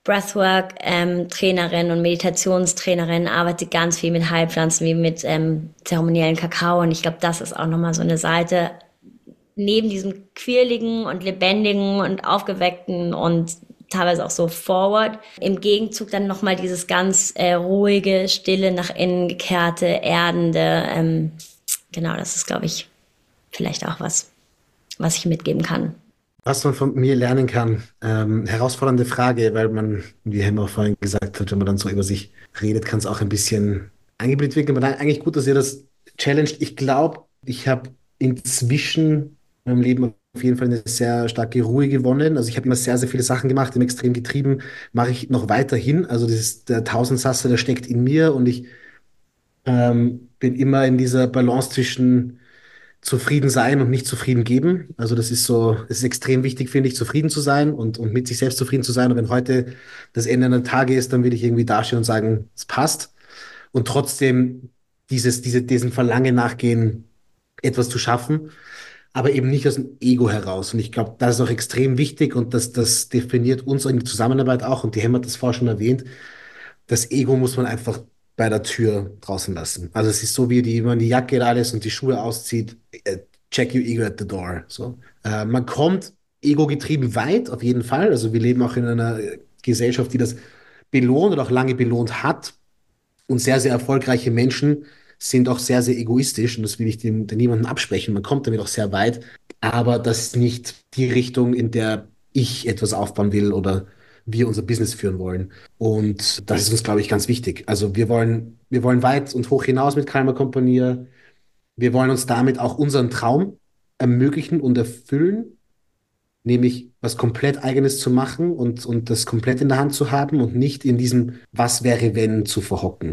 Breathwork-Trainerin und Meditationstrainerin, arbeite ganz viel mit Heilpflanzen, wie mit ähm, zeremoniellen Kakao. Und ich glaube, das ist auch nochmal so eine Seite, neben diesem quirligen und lebendigen und aufgeweckten und teilweise auch so forward. Im Gegenzug dann nochmal dieses ganz äh, ruhige, stille, nach innen gekehrte, erdende. Ähm, genau, das ist, glaube ich, vielleicht auch was, was ich mitgeben kann. Was man von mir lernen kann, ähm, herausfordernde Frage, weil man, wie Emma auch vorhin gesagt hat, wenn man dann so über sich redet, kann es auch ein bisschen eingebildet wirken. Aber eigentlich gut, dass ihr das challenged. Ich glaube, ich habe inzwischen in meinem Leben auf jeden Fall eine sehr starke Ruhe gewonnen. Also ich habe immer sehr, sehr viele Sachen gemacht, im extrem getrieben, mache ich noch weiterhin. Also das ist der Tausendsasser, der steckt in mir und ich ähm, bin immer in dieser Balance zwischen zufrieden sein und nicht zufrieden geben. Also das ist so, es ist extrem wichtig, finde ich, zufrieden zu sein und, und mit sich selbst zufrieden zu sein. Und wenn heute das Ende einer Tage ist, dann will ich irgendwie dastehen und sagen, es passt. Und trotzdem dieses, diese, diesem Verlangen nachgehen, etwas zu schaffen, aber eben nicht aus dem Ego heraus. Und ich glaube, das ist auch extrem wichtig und das, das definiert uns in der Zusammenarbeit auch. Und die Emma hat das vorher schon erwähnt. Das Ego muss man einfach bei der Tür draußen lassen. Also es ist so, wie die, wenn man die Jacke und alles und die Schuhe auszieht, äh, check your ego at the door. So. Äh, man kommt ego-getrieben weit, auf jeden Fall. Also wir leben auch in einer Gesellschaft, die das belohnt oder auch lange belohnt hat. Und sehr, sehr erfolgreiche Menschen sind auch sehr, sehr egoistisch. Und das will ich dem, dem niemandem absprechen. Man kommt damit auch sehr weit. Aber das ist nicht die Richtung, in der ich etwas aufbauen will oder wir unser Business führen wollen. Und das ist uns, glaube ich, ganz wichtig. Also wir wollen, wir wollen weit und hoch hinaus mit Kalmar Kompanie. Wir wollen uns damit auch unseren Traum ermöglichen und erfüllen, nämlich was komplett Eigenes zu machen und, und das komplett in der Hand zu haben und nicht in diesem Was wäre wenn zu verhocken.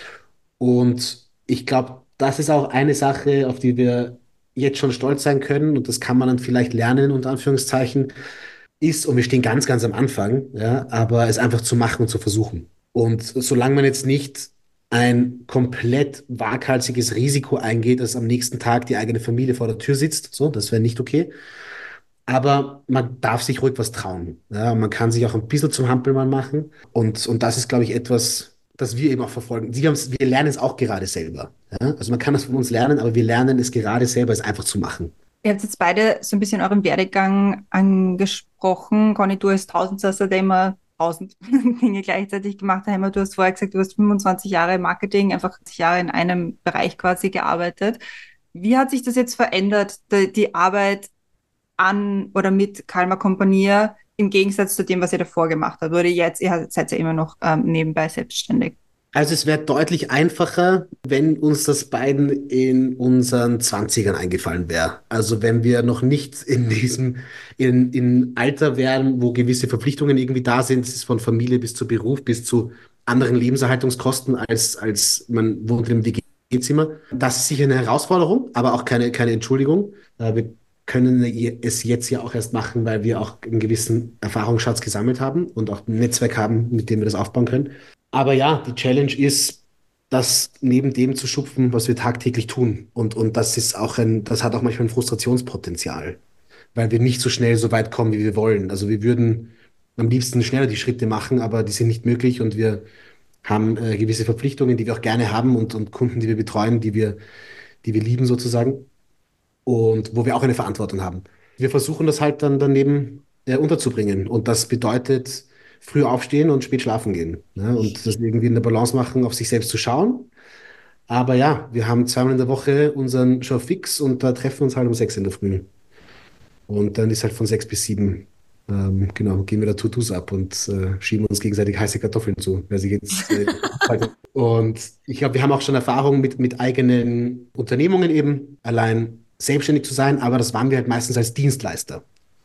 Und ich glaube, das ist auch eine Sache, auf die wir jetzt schon stolz sein können und das kann man dann vielleicht lernen, unter Anführungszeichen, ist, und wir stehen ganz, ganz am Anfang, ja, aber es einfach zu machen und zu versuchen. Und solange man jetzt nicht ein komplett waghalsiges Risiko eingeht, dass am nächsten Tag die eigene Familie vor der Tür sitzt, so, das wäre nicht okay. Aber man darf sich ruhig was trauen. Ja, man kann sich auch ein bisschen zum Hampelmann machen. Und, und das ist, glaube ich, etwas, das wir eben auch verfolgen. Sie haben's, wir lernen es auch gerade selber. Ja? Also man kann das von uns lernen, aber wir lernen es gerade selber, es einfach zu machen. Ihr habt jetzt beide so ein bisschen euren Werdegang angesprochen. Conny, du als Tausendsasser, der immer tausend Dinge gleichzeitig gemacht hat. Emma, du hast vorher gesagt, du hast fünfundzwanzig Jahre im Marketing, einfach zwanzig Jahre in einem Bereich quasi gearbeitet. Wie hat sich das jetzt verändert, die, die Arbeit an oder mit Kalmar Kompanie im Gegensatz zu dem, was ihr davor gemacht habt? Oder jetzt, ihr seid ja immer noch ähm, nebenbei selbstständig. Also es wäre deutlich einfacher, wenn uns das beiden in unseren Zwanzigern eingefallen wäre. Also wenn wir noch nicht in diesem in, in Alter wären, wo gewisse Verpflichtungen irgendwie da sind, es ist von Familie bis zu Beruf bis zu anderen Lebenserhaltungskosten, als, als man wohnt in einem W G-Zimmer. Das ist sicher eine Herausforderung, aber auch keine, keine Entschuldigung. Äh, Wir können es jetzt ja auch erst machen, weil wir auch einen gewissen Erfahrungsschatz gesammelt haben und auch ein Netzwerk haben, mit dem wir das aufbauen können. Aber ja, die Challenge ist, das neben dem zu schupfen, was wir tagtäglich tun. Und, und das ist auch ein, das hat auch manchmal ein Frustrationspotenzial, weil wir nicht so schnell so weit kommen, wie wir wollen. Also wir würden am liebsten schneller die Schritte machen, aber die sind nicht möglich und wir haben äh, gewisse Verpflichtungen, die wir auch gerne haben und, und Kunden, die wir betreuen, die wir, die wir lieben sozusagen und wo wir auch eine Verantwortung haben. Wir versuchen das halt dann daneben äh, unterzubringen und das bedeutet früh aufstehen und spät schlafen gehen, ne? Und das irgendwie in der Balance machen, auf sich selbst zu schauen. Aber ja, wir haben zweimal in der Woche unseren Show fix und da treffen wir uns halt um sechs in der Früh. Und dann ist halt von sechs bis sieben, ähm, genau, gehen wir da To-Dos ab und äh, schieben uns gegenseitig heiße Kartoffeln zu. Wer sich jetzt, äh, und ich glaube, wir haben auch schon Erfahrung mit, mit eigenen Unternehmungen eben, allein selbstständig zu sein, aber das waren wir halt meistens als Dienstleister.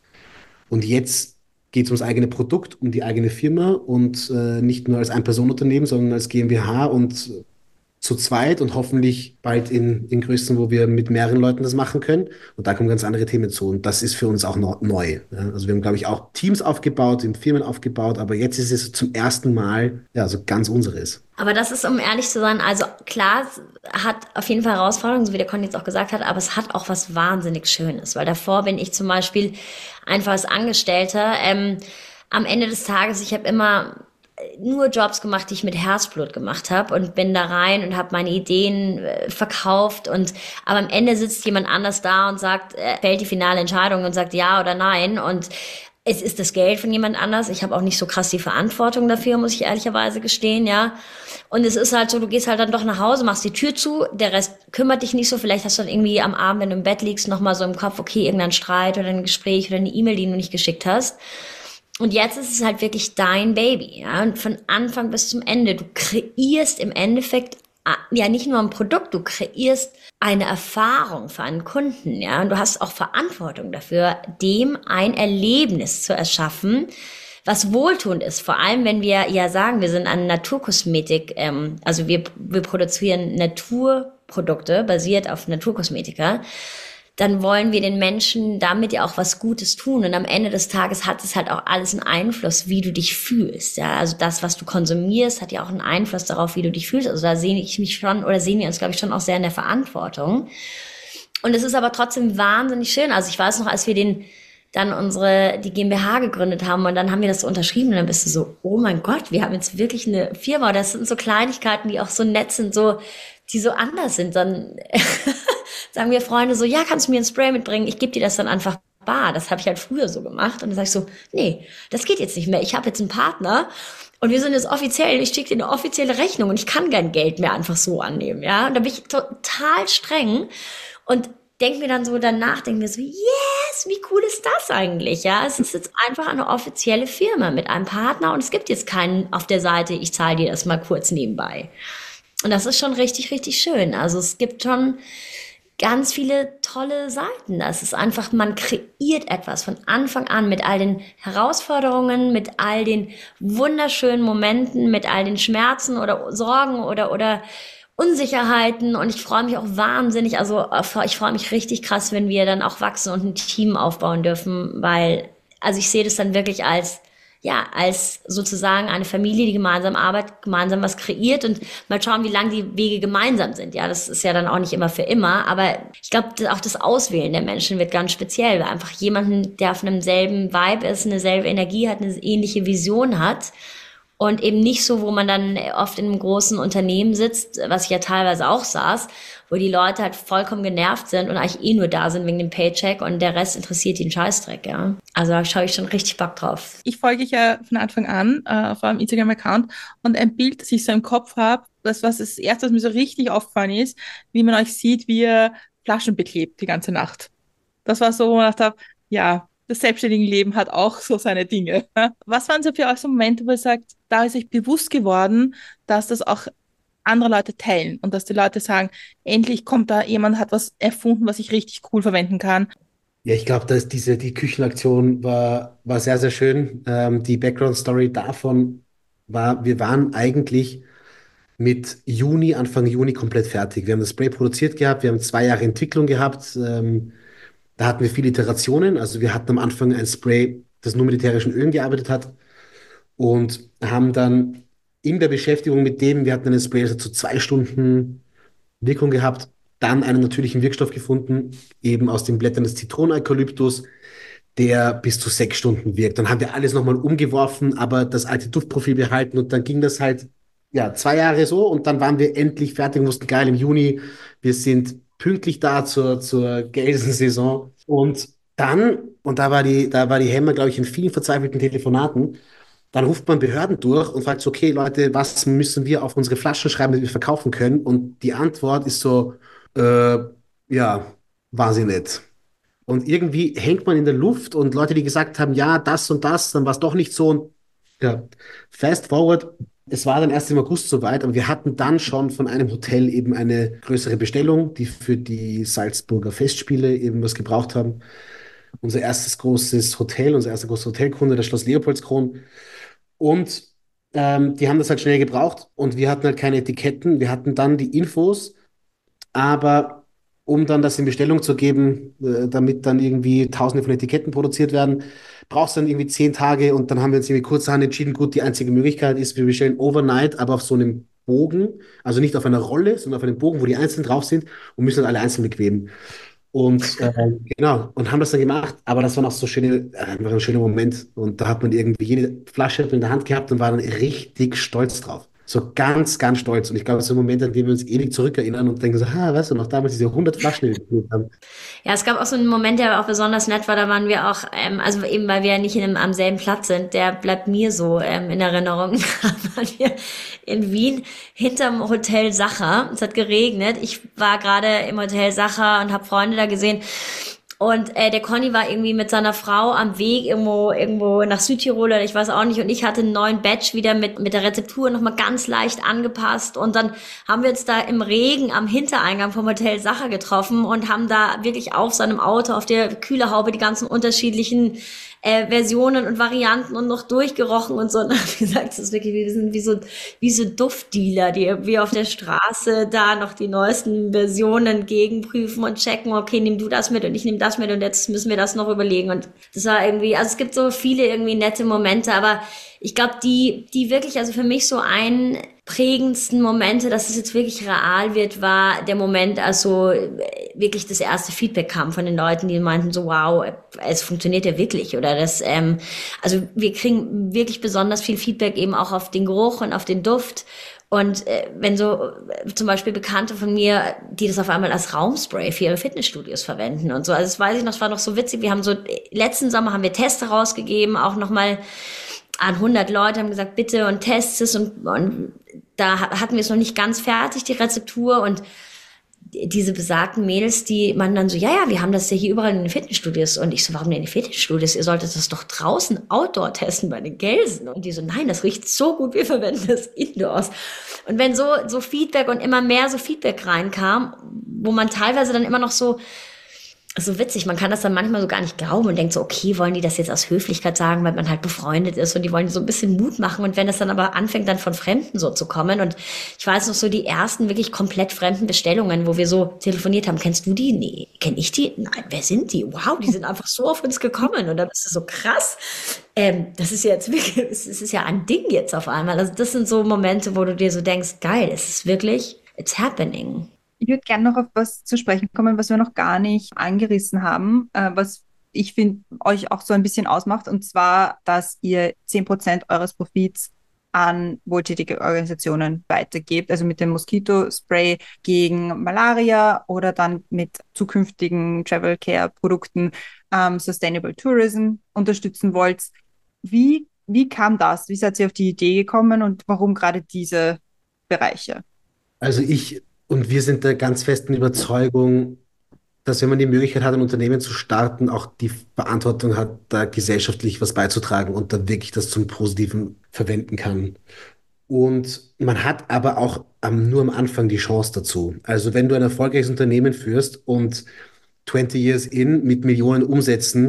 Und jetzt geht es ums eigene Produkt, um die eigene Firma und äh, nicht nur als Ein-Personen-Unternehmen, sondern als GmbH und zu zweit und hoffentlich bald in, in Größen, wo wir mit mehreren Leuten das machen können. Und da kommen ganz andere Themen zu. Und das ist für uns auch noch neu. Ja? Also wir haben, glaube ich, auch Teams aufgebaut, wir haben Firmen aufgebaut, aber jetzt ist es zum ersten Mal ja so ganz unseres. Aber das ist, um ehrlich zu sein, also klar, es hat auf jeden Fall Herausforderungen, so wie der Conny jetzt auch gesagt hat, aber es hat auch was wahnsinnig Schönes, weil davor bin ich zum Beispiel einfach als Angestellter, ähm, am Ende des Tages, ich habe immer nur Jobs gemacht, die ich mit Herzblut gemacht habe und bin da rein und habe meine Ideen äh, verkauft und aber am Ende sitzt jemand anders da und sagt, äh, fällt die finale Entscheidung und sagt ja oder nein und es ist das Geld von jemand anders. Ich habe auch nicht so krass die Verantwortung dafür, muss ich ehrlicherweise gestehen, ja. Und es ist halt so, du gehst halt dann doch nach Hause, machst die Tür zu, der Rest kümmert dich nicht so. Vielleicht hast du dann irgendwie am Abend, wenn du im Bett liegst, nochmal so im Kopf, okay, irgendein Streit oder ein Gespräch oder eine E-Mail, die du nicht geschickt hast. Und jetzt ist es halt wirklich dein Baby, ja. Und von Anfang bis zum Ende, du kreierst im Endeffekt ja nicht nur ein Produkt, du kreierst eine Erfahrung für einen Kunden, ja. Und du hast auch Verantwortung dafür, dem ein Erlebnis zu erschaffen, was wohltuend ist. Vor allem, wenn wir ja sagen, wir sind eine Naturkosmetik, ähm, also wir, wir produzieren Naturprodukte basiert auf Naturkosmetika. Dann wollen wir den Menschen damit ja auch was Gutes tun. Und am Ende des Tages hat es halt auch alles einen Einfluss, wie du dich fühlst. Ja, also das, was du konsumierst, hat ja auch einen Einfluss darauf, wie du dich fühlst. Also da sehe ich mich schon, oder sehen wir uns, glaube ich, schon auch sehr in der Verantwortung. Und es ist aber trotzdem wahnsinnig schön. Also ich weiß noch, als wir den, dann unsere, die GmbH gegründet haben und dann haben wir das so unterschrieben und dann bist du so, oh mein Gott, wir haben jetzt wirklich eine Firma. Das sind so Kleinigkeiten, die auch so nett sind, so, die so anders sind. Dann sagen wir Freunde so, ja, kannst du mir ein Spray mitbringen? Ich gebe dir das dann einfach bar. Das habe ich halt früher so gemacht. Und dann sage ich so, nee, das geht jetzt nicht mehr. Ich habe jetzt einen Partner und wir sind jetzt offiziell, ich schicke dir eine offizielle Rechnung und ich kann kein Geld mehr einfach so annehmen. Ja, und da bin ich total streng und denke mir dann so danach, denke mir so, yes, wie cool ist das eigentlich? Ja, es ist jetzt einfach eine offizielle Firma mit einem Partner und es gibt jetzt keinen auf der Seite, ich zahle dir das mal kurz nebenbei. Und das ist schon richtig, richtig schön. Also es gibt schon ganz viele tolle Seiten. Das ist einfach, man kreiert etwas von Anfang an mit all den Herausforderungen, mit all den wunderschönen Momenten, mit all den Schmerzen oder Sorgen oder, oder Unsicherheiten. Und ich freue mich auch wahnsinnig, also ich freue mich richtig krass, wenn wir dann auch wachsen und ein Team aufbauen dürfen, weil, also ich sehe das dann wirklich als ja, als sozusagen eine Familie, die gemeinsam arbeitet, gemeinsam was kreiert und mal schauen, wie lang die Wege gemeinsam sind. Ja, das ist ja dann auch nicht immer für immer, aber ich glaube, auch das Auswählen der Menschen wird ganz speziell, weil einfach jemanden, der auf einem selben Vibe ist, eine selbe Energie hat, eine ähnliche Vision hat und eben nicht so, wo man dann oft in einem großen Unternehmen sitzt, was ich ja teilweise auch saß, wo die Leute halt vollkommen genervt sind und eigentlich eh nur da sind wegen dem Paycheck und der Rest interessiert den Scheißdreck, ja. Also da schaue ich schon richtig Bock drauf. Ich folge dich ja von Anfang an äh, auf eurem Instagram-Account und ein Bild, das ich so im Kopf habe, das was das erste, was mir so richtig aufgefallen ist, wie man euch sieht, wie ihr Flaschen beklebt die ganze Nacht. Das war so, wo man gedacht habe, ja, das selbstständige Leben hat auch so seine Dinge. Was waren so für euch so Momente, wo ihr sagt, da ist euch bewusst geworden, dass das auch andere Leute teilen und dass die Leute sagen, endlich kommt da jemand, hat was erfunden, was ich richtig cool verwenden kann. Ja, ich glaube, dass diese, die Küchenaktion war, war sehr, sehr schön. Ähm, die Background-Story davon war, wir waren eigentlich mit Juni, Anfang Juni komplett fertig. Wir haben das Spray produziert gehabt, wir haben zwei Jahre Entwicklung gehabt. Ähm, da hatten wir viele Iterationen. Also wir hatten am Anfang ein Spray, das nur mit ätherischen Ölen gearbeitet hat und haben dann in der Beschäftigung mit dem, wir hatten einen Spray, das hat so zwei Stunden Wirkung gehabt, dann einen natürlichen Wirkstoff gefunden, eben aus den Blättern des Zitroneneukalyptus, der bis zu sechs Stunden wirkt. Dann haben wir alles nochmal umgeworfen, aber das alte Duftprofil behalten und dann ging das halt, ja, zwei Jahre so und dann waren wir endlich fertig und wussten, geil, im Juni, wir sind pünktlich da zur, zur Gelsensaison und dann, und da war die, da war die Hemmer, glaube ich, in vielen verzweifelten Telefonaten, dann ruft man Behörden durch und fragt so, okay, Leute, was müssen wir auf unsere Flaschen schreiben, damit wir verkaufen können? Und die Antwort ist so, äh, ja, war sie nicht. Und irgendwie hängt man in der Luft und Leute, die gesagt haben, ja, das und das, dann war es doch nicht so. Und ja, fast forward, es war dann erst im August soweit, aber wir hatten dann schon von einem Hotel eben eine größere Bestellung, die für die Salzburger Festspiele eben was gebraucht haben. Unser erstes großes Hotel, unser erster großer Hotelkunde, das Schloss Leopoldskron. Und ähm, die haben das halt schnell gebraucht und wir hatten halt keine Etiketten. Wir hatten dann die Infos, aber um dann das in Bestellung zu geben, äh, damit dann irgendwie Tausende von Etiketten produziert werden, braucht es dann irgendwie zehn Tage und dann haben wir uns irgendwie kurzerhand entschieden, gut, die einzige Möglichkeit ist, wir bestellen overnight, aber auf so einem Bogen, also nicht auf einer Rolle, sondern auf einem Bogen, wo die einzeln drauf sind und müssen dann alle einzeln bequemen. Und äh, genau, und haben das dann gemacht, aber das war noch so schöne, äh, einfach ein schöner Moment. Und da hat man irgendwie jede Flasche in der Hand gehabt und war dann richtig stolz drauf. So ganz, ganz stolz. Und ich glaube, es ist so ein Moment, an dem wir uns ewig zurückerinnern und denken so, ha, weißt du, noch damals diese hundert Flaschen, die wir gekauft haben. Ja, es gab auch so einen Moment, der auch besonders nett war, da waren wir auch, ähm, also eben weil wir ja nicht in einem, am selben Platz sind, der bleibt mir so ähm, in Erinnerung. Da waren wir in Wien hinterm Hotel Sacher. Es hat geregnet. Ich war gerade im Hotel Sacher und habe Freunde da gesehen. Und äh, der Conny war irgendwie mit seiner Frau am Weg irgendwo irgendwo nach Südtirol oder ich weiß auch nicht. Und ich hatte einen neuen Badge wieder mit mit der Rezeptur nochmal ganz leicht angepasst. Und dann haben wir uns da im Regen am Hintereingang vom Hotel Sacher getroffen und haben da wirklich auf seinem Auto, auf der Kühlerhaube die ganzen unterschiedlichen äh, Versionen und Varianten und noch durchgerochen und so. Und dann hab ich gesagt, das ist wirklich, wir sind wie so, wie so Duftdealer, die irgendwie auf der Straße da noch die neuesten Versionen gegenprüfen und checken, okay, nimm du das mit und ich nehme das mit und jetzt müssen wir das noch überlegen. Und das war irgendwie, also es gibt so viele irgendwie nette Momente, aber ich glaube, die, die wirklich, also für mich so ein prägendsten Momente, dass es jetzt wirklich real wird, war der Moment, also wirklich das erste Feedback kam von den Leuten, die meinten so, wow, es funktioniert ja wirklich oder das, ähm, also wir kriegen wirklich besonders viel Feedback eben auch auf den Geruch und auf den Duft. Und äh, wenn so äh, zum Beispiel Bekannte von mir, die das auf einmal als Raumspray für ihre Fitnessstudios verwenden und so. Also das weiß ich noch, das war noch so witzig. Wir haben so, letzten Sommer haben wir Teste rausgegeben, auch nochmal an hundert Leute, haben gesagt, bitte und testet es. Und, und da hatten wir es noch nicht ganz fertig, die Rezeptur. Und diese besagten Mädels, die man dann so, ja, ja, wir haben das ja hier überall in den Fitnessstudios. Und ich so, warum denn in den Fitnessstudios? Ihr solltet das doch draußen Outdoor testen bei den Gelsen. Und die so, nein, das riecht so gut, wir verwenden das Indoors. Und wenn so, so Feedback und immer mehr so Feedback reinkam, wo man teilweise dann immer noch so, so witzig, man kann das dann manchmal so gar nicht glauben und denkt so, okay, wollen die das jetzt aus Höflichkeit sagen, weil man halt befreundet ist und die wollen so ein bisschen Mut machen und wenn das dann aber anfängt, dann von Fremden so zu kommen und ich weiß noch so die ersten wirklich komplett fremden Bestellungen, wo wir so telefoniert haben, kennst du die? Nee, kenn ich die? Nein, wer sind die? Wow, die sind einfach so auf uns gekommen und dann ist es so krass. Ähm, das ist ja jetzt wirklich, es ist ja ein Ding jetzt auf einmal. Also das sind so Momente, wo du dir so denkst, geil, es ist wirklich, it's happening. Ich würde gerne noch auf was zu sprechen kommen, was wir noch gar nicht angerissen haben, äh, was ich finde, euch auch so ein bisschen ausmacht, und zwar, dass ihr zehn Prozent eures Profits an wohltätige Organisationen weitergebt, also mit dem Moskitospray gegen Malaria oder dann mit zukünftigen Travel Care Produkten ähm, Sustainable Tourism unterstützen wollt. Wie, wie kam das? Wie seid ihr auf die Idee gekommen und warum gerade diese Bereiche? Also ich und wir sind der ganz festen Überzeugung, dass wenn man die Möglichkeit hat, ein Unternehmen zu starten, auch die Verantwortung hat, da gesellschaftlich was beizutragen und da wirklich das zum Positiven verwenden kann. Und man hat aber auch am, nur am Anfang die Chance dazu. Also wenn du ein erfolgreiches Unternehmen führst und zwanzig years in mit Millionen Umsätzen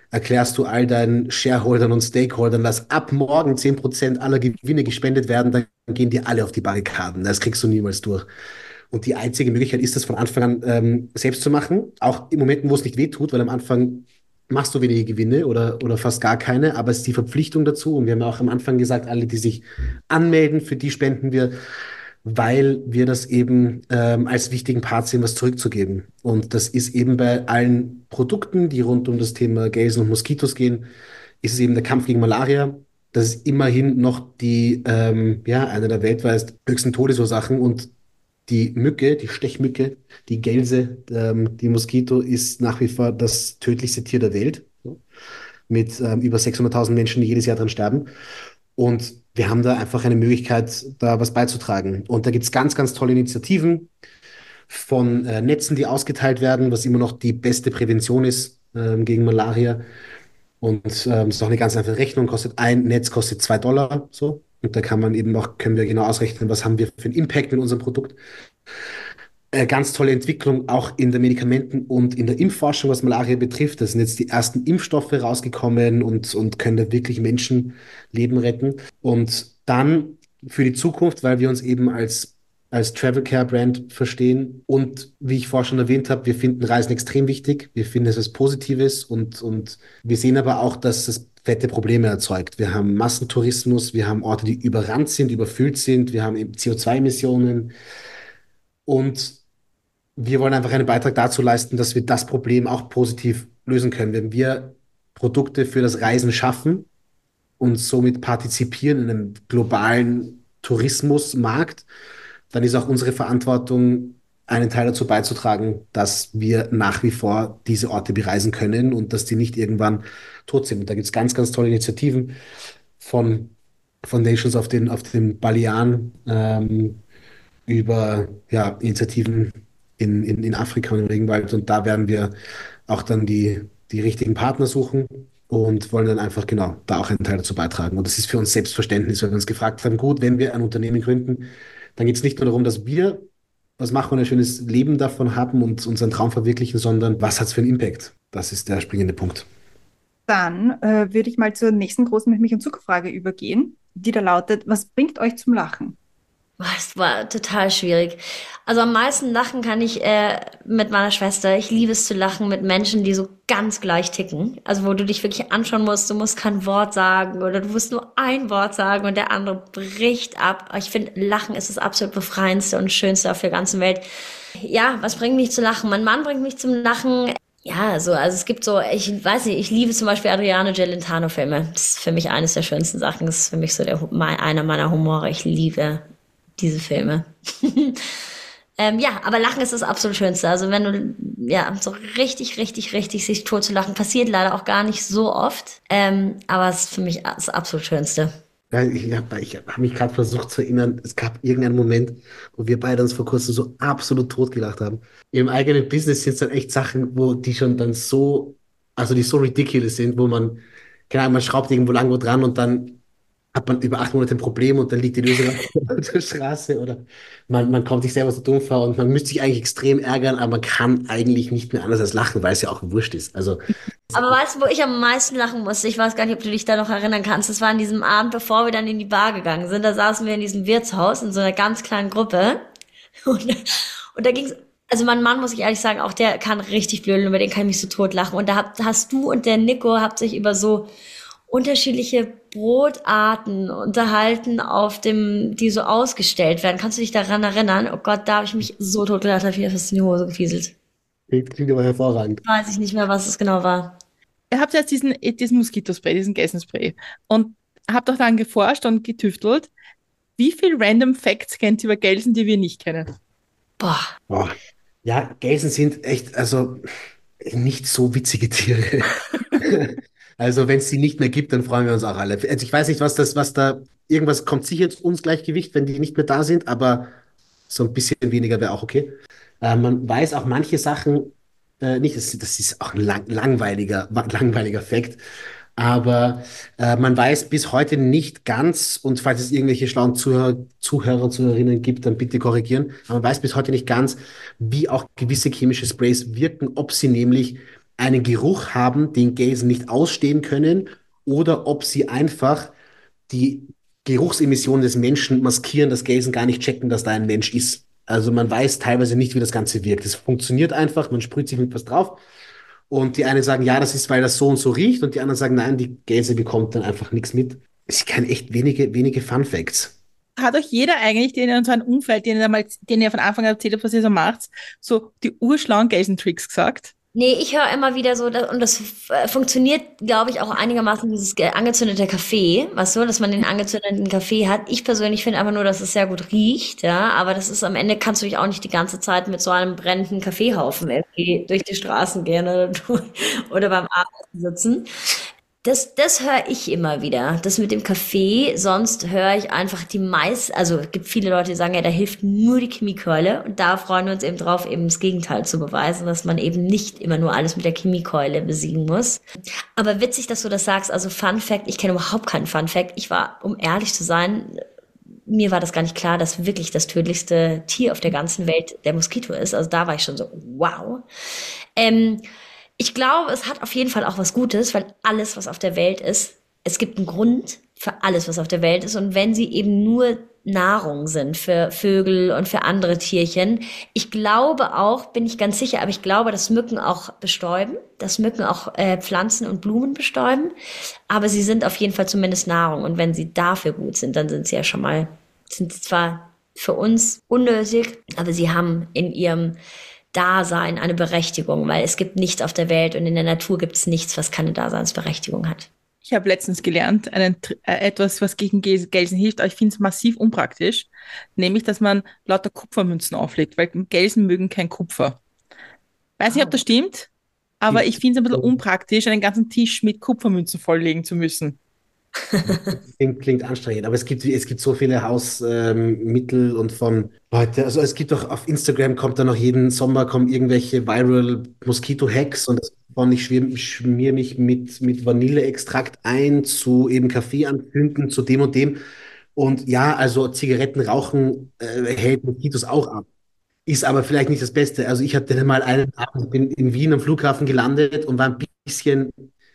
erklärst du all deinen Shareholdern und Stakeholdern, dass ab morgen zehn Prozent aller Gewinne gespendet werden, dann gehen die alle auf die Barrikaden. Das kriegst du niemals durch. Und die einzige Möglichkeit ist es, von Anfang an ähm, selbst zu machen, auch in Momenten, wo es nicht wehtut, weil am Anfang machst du wenige Gewinne oder, oder fast gar keine, aber es ist die Verpflichtung dazu. Und wir haben auch am Anfang gesagt, alle, die sich anmelden, für die spenden wir, weil wir das eben ähm, als wichtigen Part sehen, was zurückzugeben. Und das ist eben bei allen Produkten, die rund um das Thema Gelsen und Moskitos gehen, ist es eben der Kampf gegen Malaria. Das ist immerhin noch die, ähm, ja, eine der weltweit höchsten Todesursachen, und die Mücke, die Stechmücke, die Gelse, ähm, die Moskito ist nach wie vor das tödlichste Tier der Welt, so, mit ähm, über sechshunderttausend Menschen, die jedes Jahr dran sterben. Und wir haben da einfach eine Möglichkeit, da was beizutragen. Und da gibt es ganz, ganz tolle Initiativen von äh, Netzen, die ausgeteilt werden, was immer noch die beste Prävention ist ähm, gegen Malaria. Und ähm, ist auch eine ganz einfache Rechnung, kostet ein Netz, kostet zwei Dollar, so. Und da kann man eben auch, können wir genau ausrechnen, was haben wir für einen Impact mit unserem Produkt. Äh, ganz tolle Entwicklung auch in der Medikamenten- und in der Impfforschung, was Malaria betrifft. Da sind jetzt die ersten Impfstoffe rausgekommen und, und können da wirklich Menschenleben retten. Und dann für die Zukunft, weil wir uns eben als, als Travel Care Brand verstehen und wie ich vorher schon erwähnt habe, wir finden Reisen extrem wichtig. Wir finden es was Positives, und, und wir sehen aber auch, dass es fette Probleme erzeugt. Wir haben Massentourismus, wir haben Orte, die überrannt sind, überfüllt sind, wir haben eben C O zwei Emissionen, und wir wollen einfach einen Beitrag dazu leisten, dass wir das Problem auch positiv lösen können. Wenn wir Produkte für das Reisen schaffen und somit partizipieren in einem globalen Tourismusmarkt, dann ist auch unsere Verantwortung, einen Teil dazu beizutragen, dass wir nach wie vor diese Orte bereisen können und dass die nicht irgendwann tot sind. Und da gibt es ganz, ganz tolle Initiativen von Foundations auf den, auf den Balearen, ähm, über ja, Initiativen in, in, in Afrika und im Regenwald. Und da werden wir auch dann die, die richtigen Partner suchen und wollen dann einfach genau da auch einen Teil dazu beitragen. Und das ist für uns Selbstverständnis, weil wir uns gefragt haben, gut, wenn wir ein Unternehmen gründen, dann geht es nicht nur darum, dass wir was machen und ein schönes Leben davon haben und unseren Traum verwirklichen, sondern was hat es für einen Impact? Das ist der springende Punkt. Dann äh, würde ich mal zur nächsten großen Milch- und Zuckerfrage übergehen, die da lautet: Was bringt euch zum Lachen? Es war total schwierig. Also am meisten lachen kann ich äh, mit meiner Schwester. Ich liebe es zu lachen mit Menschen, die so ganz gleich ticken. Also wo du dich wirklich anschauen musst, du musst kein Wort sagen oder du musst nur ein Wort sagen und der andere bricht ab. Ich finde, Lachen ist das absolut befreiendste und schönste auf der ganzen Welt. Ja, was bringt mich zu lachen? Mein Mann bringt mich zum Lachen. Ja, so, also es gibt so, ich weiß nicht, ich liebe zum Beispiel Adriano Celentano-Filme. Das ist für mich eines der schönsten Sachen. Das ist für mich so der, einer meiner Humore. Ich liebe diese Filme. ähm, ja, aber Lachen ist das absolut Schönste. Also wenn du, ja, so richtig, richtig, richtig sich tot zu lachen, passiert leider auch gar nicht so oft. Ähm, aber es ist für mich das absolut Schönste. Ja, ich habe ich hab mich gerade versucht zu erinnern, es gab irgendeinen Moment, wo wir beide uns vor kurzem so absolut totgelacht haben. Im eigenen Business sind es dann echt Sachen, wo die schon dann so, also die so ridiculous sind, wo man, keine Ahnung, man schraubt irgendwo lang wo dran und dann hat man über acht Monate ein Problem und dann liegt die Lösung auf der Straße, oder man, man kommt sich selber so dumm vor und man müsste sich eigentlich extrem ärgern, aber man kann eigentlich nicht mehr anders als lachen, weil es ja auch wurscht ist. Also, aber weißt du, wo ich am meisten lachen musste? Ich weiß gar nicht, ob du dich da noch erinnern kannst. Das war an diesem Abend, bevor wir dann in die Bar gegangen sind. Da saßen wir in diesem Wirtshaus in so einer ganz kleinen Gruppe und, und da ging's. Also mein Mann, muss ich ehrlich sagen, auch der kann richtig blödeln, über den kann ich mich so tot lachen. Und da habt, hast du und der Nico habt sich über so unterschiedliche Brotarten unterhalten, auf dem, die so ausgestellt werden. Kannst du dich daran erinnern? Oh Gott, da habe ich mich so tot gelacht, habe ich mir fast in die Hose gefieselt. klingt aber hervorragend. Weiß ich nicht mehr, was es genau war. Ihr habt jetzt diesen, diesen Moskitospray, diesen Gelsenspray und habt auch dann geforscht und getüftelt. Wie viel Random Facts kennt ihr über Gelsen, die wir nicht kennen? Boah. Boah. Ja, Gelsen sind echt, also nicht so witzige Tiere. Also wenn es die nicht mehr gibt, dann freuen wir uns auch alle. Also ich weiß nicht, was das, was da, irgendwas kommt sicher ins Ungleichgewicht, wenn die nicht mehr da sind, aber so ein bisschen weniger wäre auch okay. Äh, man weiß auch manche Sachen äh, nicht, das, das ist auch ein lang, langweiliger, langweiliger Fakt, aber äh, man weiß bis heute nicht ganz, und falls es irgendwelche schlauen Zuhörer, Zuhörer, Zuhörerinnen gibt, dann bitte korrigieren, aber man weiß bis heute nicht ganz, wie auch gewisse chemische Sprays wirken, ob sie nämlich einen Geruch haben, den Gelsen nicht ausstehen können, oder ob sie einfach die Geruchsemissionen des Menschen maskieren, dass Gelsen gar nicht checken, dass da ein Mensch ist. Also man weiß teilweise nicht, wie das Ganze wirkt. Es funktioniert einfach, man sprüht sich mit was drauf und die einen sagen, ja, das ist, weil das so und so riecht, und die anderen sagen, nein, die Gelse bekommt dann einfach nichts mit. Es kennen echt wenige, wenige Fun Facts. Hat euch jeder eigentlich, den ihr in so einem Umfeld, den ihr, mal, den ihr von Anfang an erzählt habt, was ihr so macht, so die urschlauen Gelsentricks gesagt? Nee, ich höre immer wieder so, dass, und das äh, funktioniert, glaube ich, auch einigermaßen, dieses ge- angezündete Kaffee, weißt du, dass man den angezündeten Kaffee hat. Ich persönlich finde einfach nur, dass es sehr gut riecht, ja, aber das ist am Ende, kannst du dich auch nicht die ganze Zeit mit so einem brennenden Kaffeehaufen irgendwie durch die Straßen gehen oder, du- oder beim Abendessen sitzen. Das, das höre ich immer wieder. Das mit dem Kaffee, sonst höre ich einfach die meisten, also es gibt viele Leute, die sagen, ja, da hilft nur die Chemiekeule, und da freuen wir uns eben drauf, eben das Gegenteil zu beweisen, dass man eben nicht immer nur alles mit der Chemiekeule besiegen muss. Aber witzig, dass du das sagst, also Fun Fact, ich kenne überhaupt keinen Fun Fact. Ich war, um ehrlich zu sein, mir war das gar nicht klar, dass wirklich das tödlichste Tier auf der ganzen Welt der Moskito ist. Also da war ich schon so, wow. Ähm, Ich glaube, es hat auf jeden Fall auch was Gutes, weil alles, was auf der Welt ist, es gibt einen Grund für alles, was auf der Welt ist. Und wenn sie eben nur Nahrung sind für Vögel und für andere Tierchen, ich glaube auch, bin ich ganz sicher, aber ich glaube, dass Mücken auch bestäuben, dass Mücken auch äh, Pflanzen und Blumen bestäuben. Aber sie sind auf jeden Fall zumindest Nahrung. Und wenn sie dafür gut sind, dann sind sie ja schon mal, sind sie zwar für uns unnötig, aber sie haben in ihrem Dasein eine Berechtigung, weil es gibt nichts auf der Welt und in der Natur gibt es nichts, was keine Daseinsberechtigung hat. Ich habe letztens gelernt, einen, äh, etwas, was gegen Gel- Gelsen hilft, aber ich finde es massiv unpraktisch, nämlich, dass man lauter Kupfermünzen auflegt, weil Gelsen mögen kein Kupfer. Weiß nicht, ob das stimmt, aber ich finde es ein bisschen unpraktisch, einen ganzen Tisch mit Kupfermünzen volllegen zu müssen. Klingt, klingt anstrengend, aber es gibt, es gibt so viele Hausmittel und von Leute, also es gibt auch auf Instagram, kommt da noch jeden Sommer kommen irgendwelche viral Mosquito-Hacks, und das von ich schmier, ich schmier mich mit, mit Vanilleextrakt ein, zu eben Kaffee anzünden, zu dem und dem. Und ja, also Zigaretten rauchen äh, hält Moskitos auch ab. Ist aber vielleicht nicht das Beste. Also ich hatte mal einen Abend, bin in Wien am Flughafen gelandet und war ein bisschen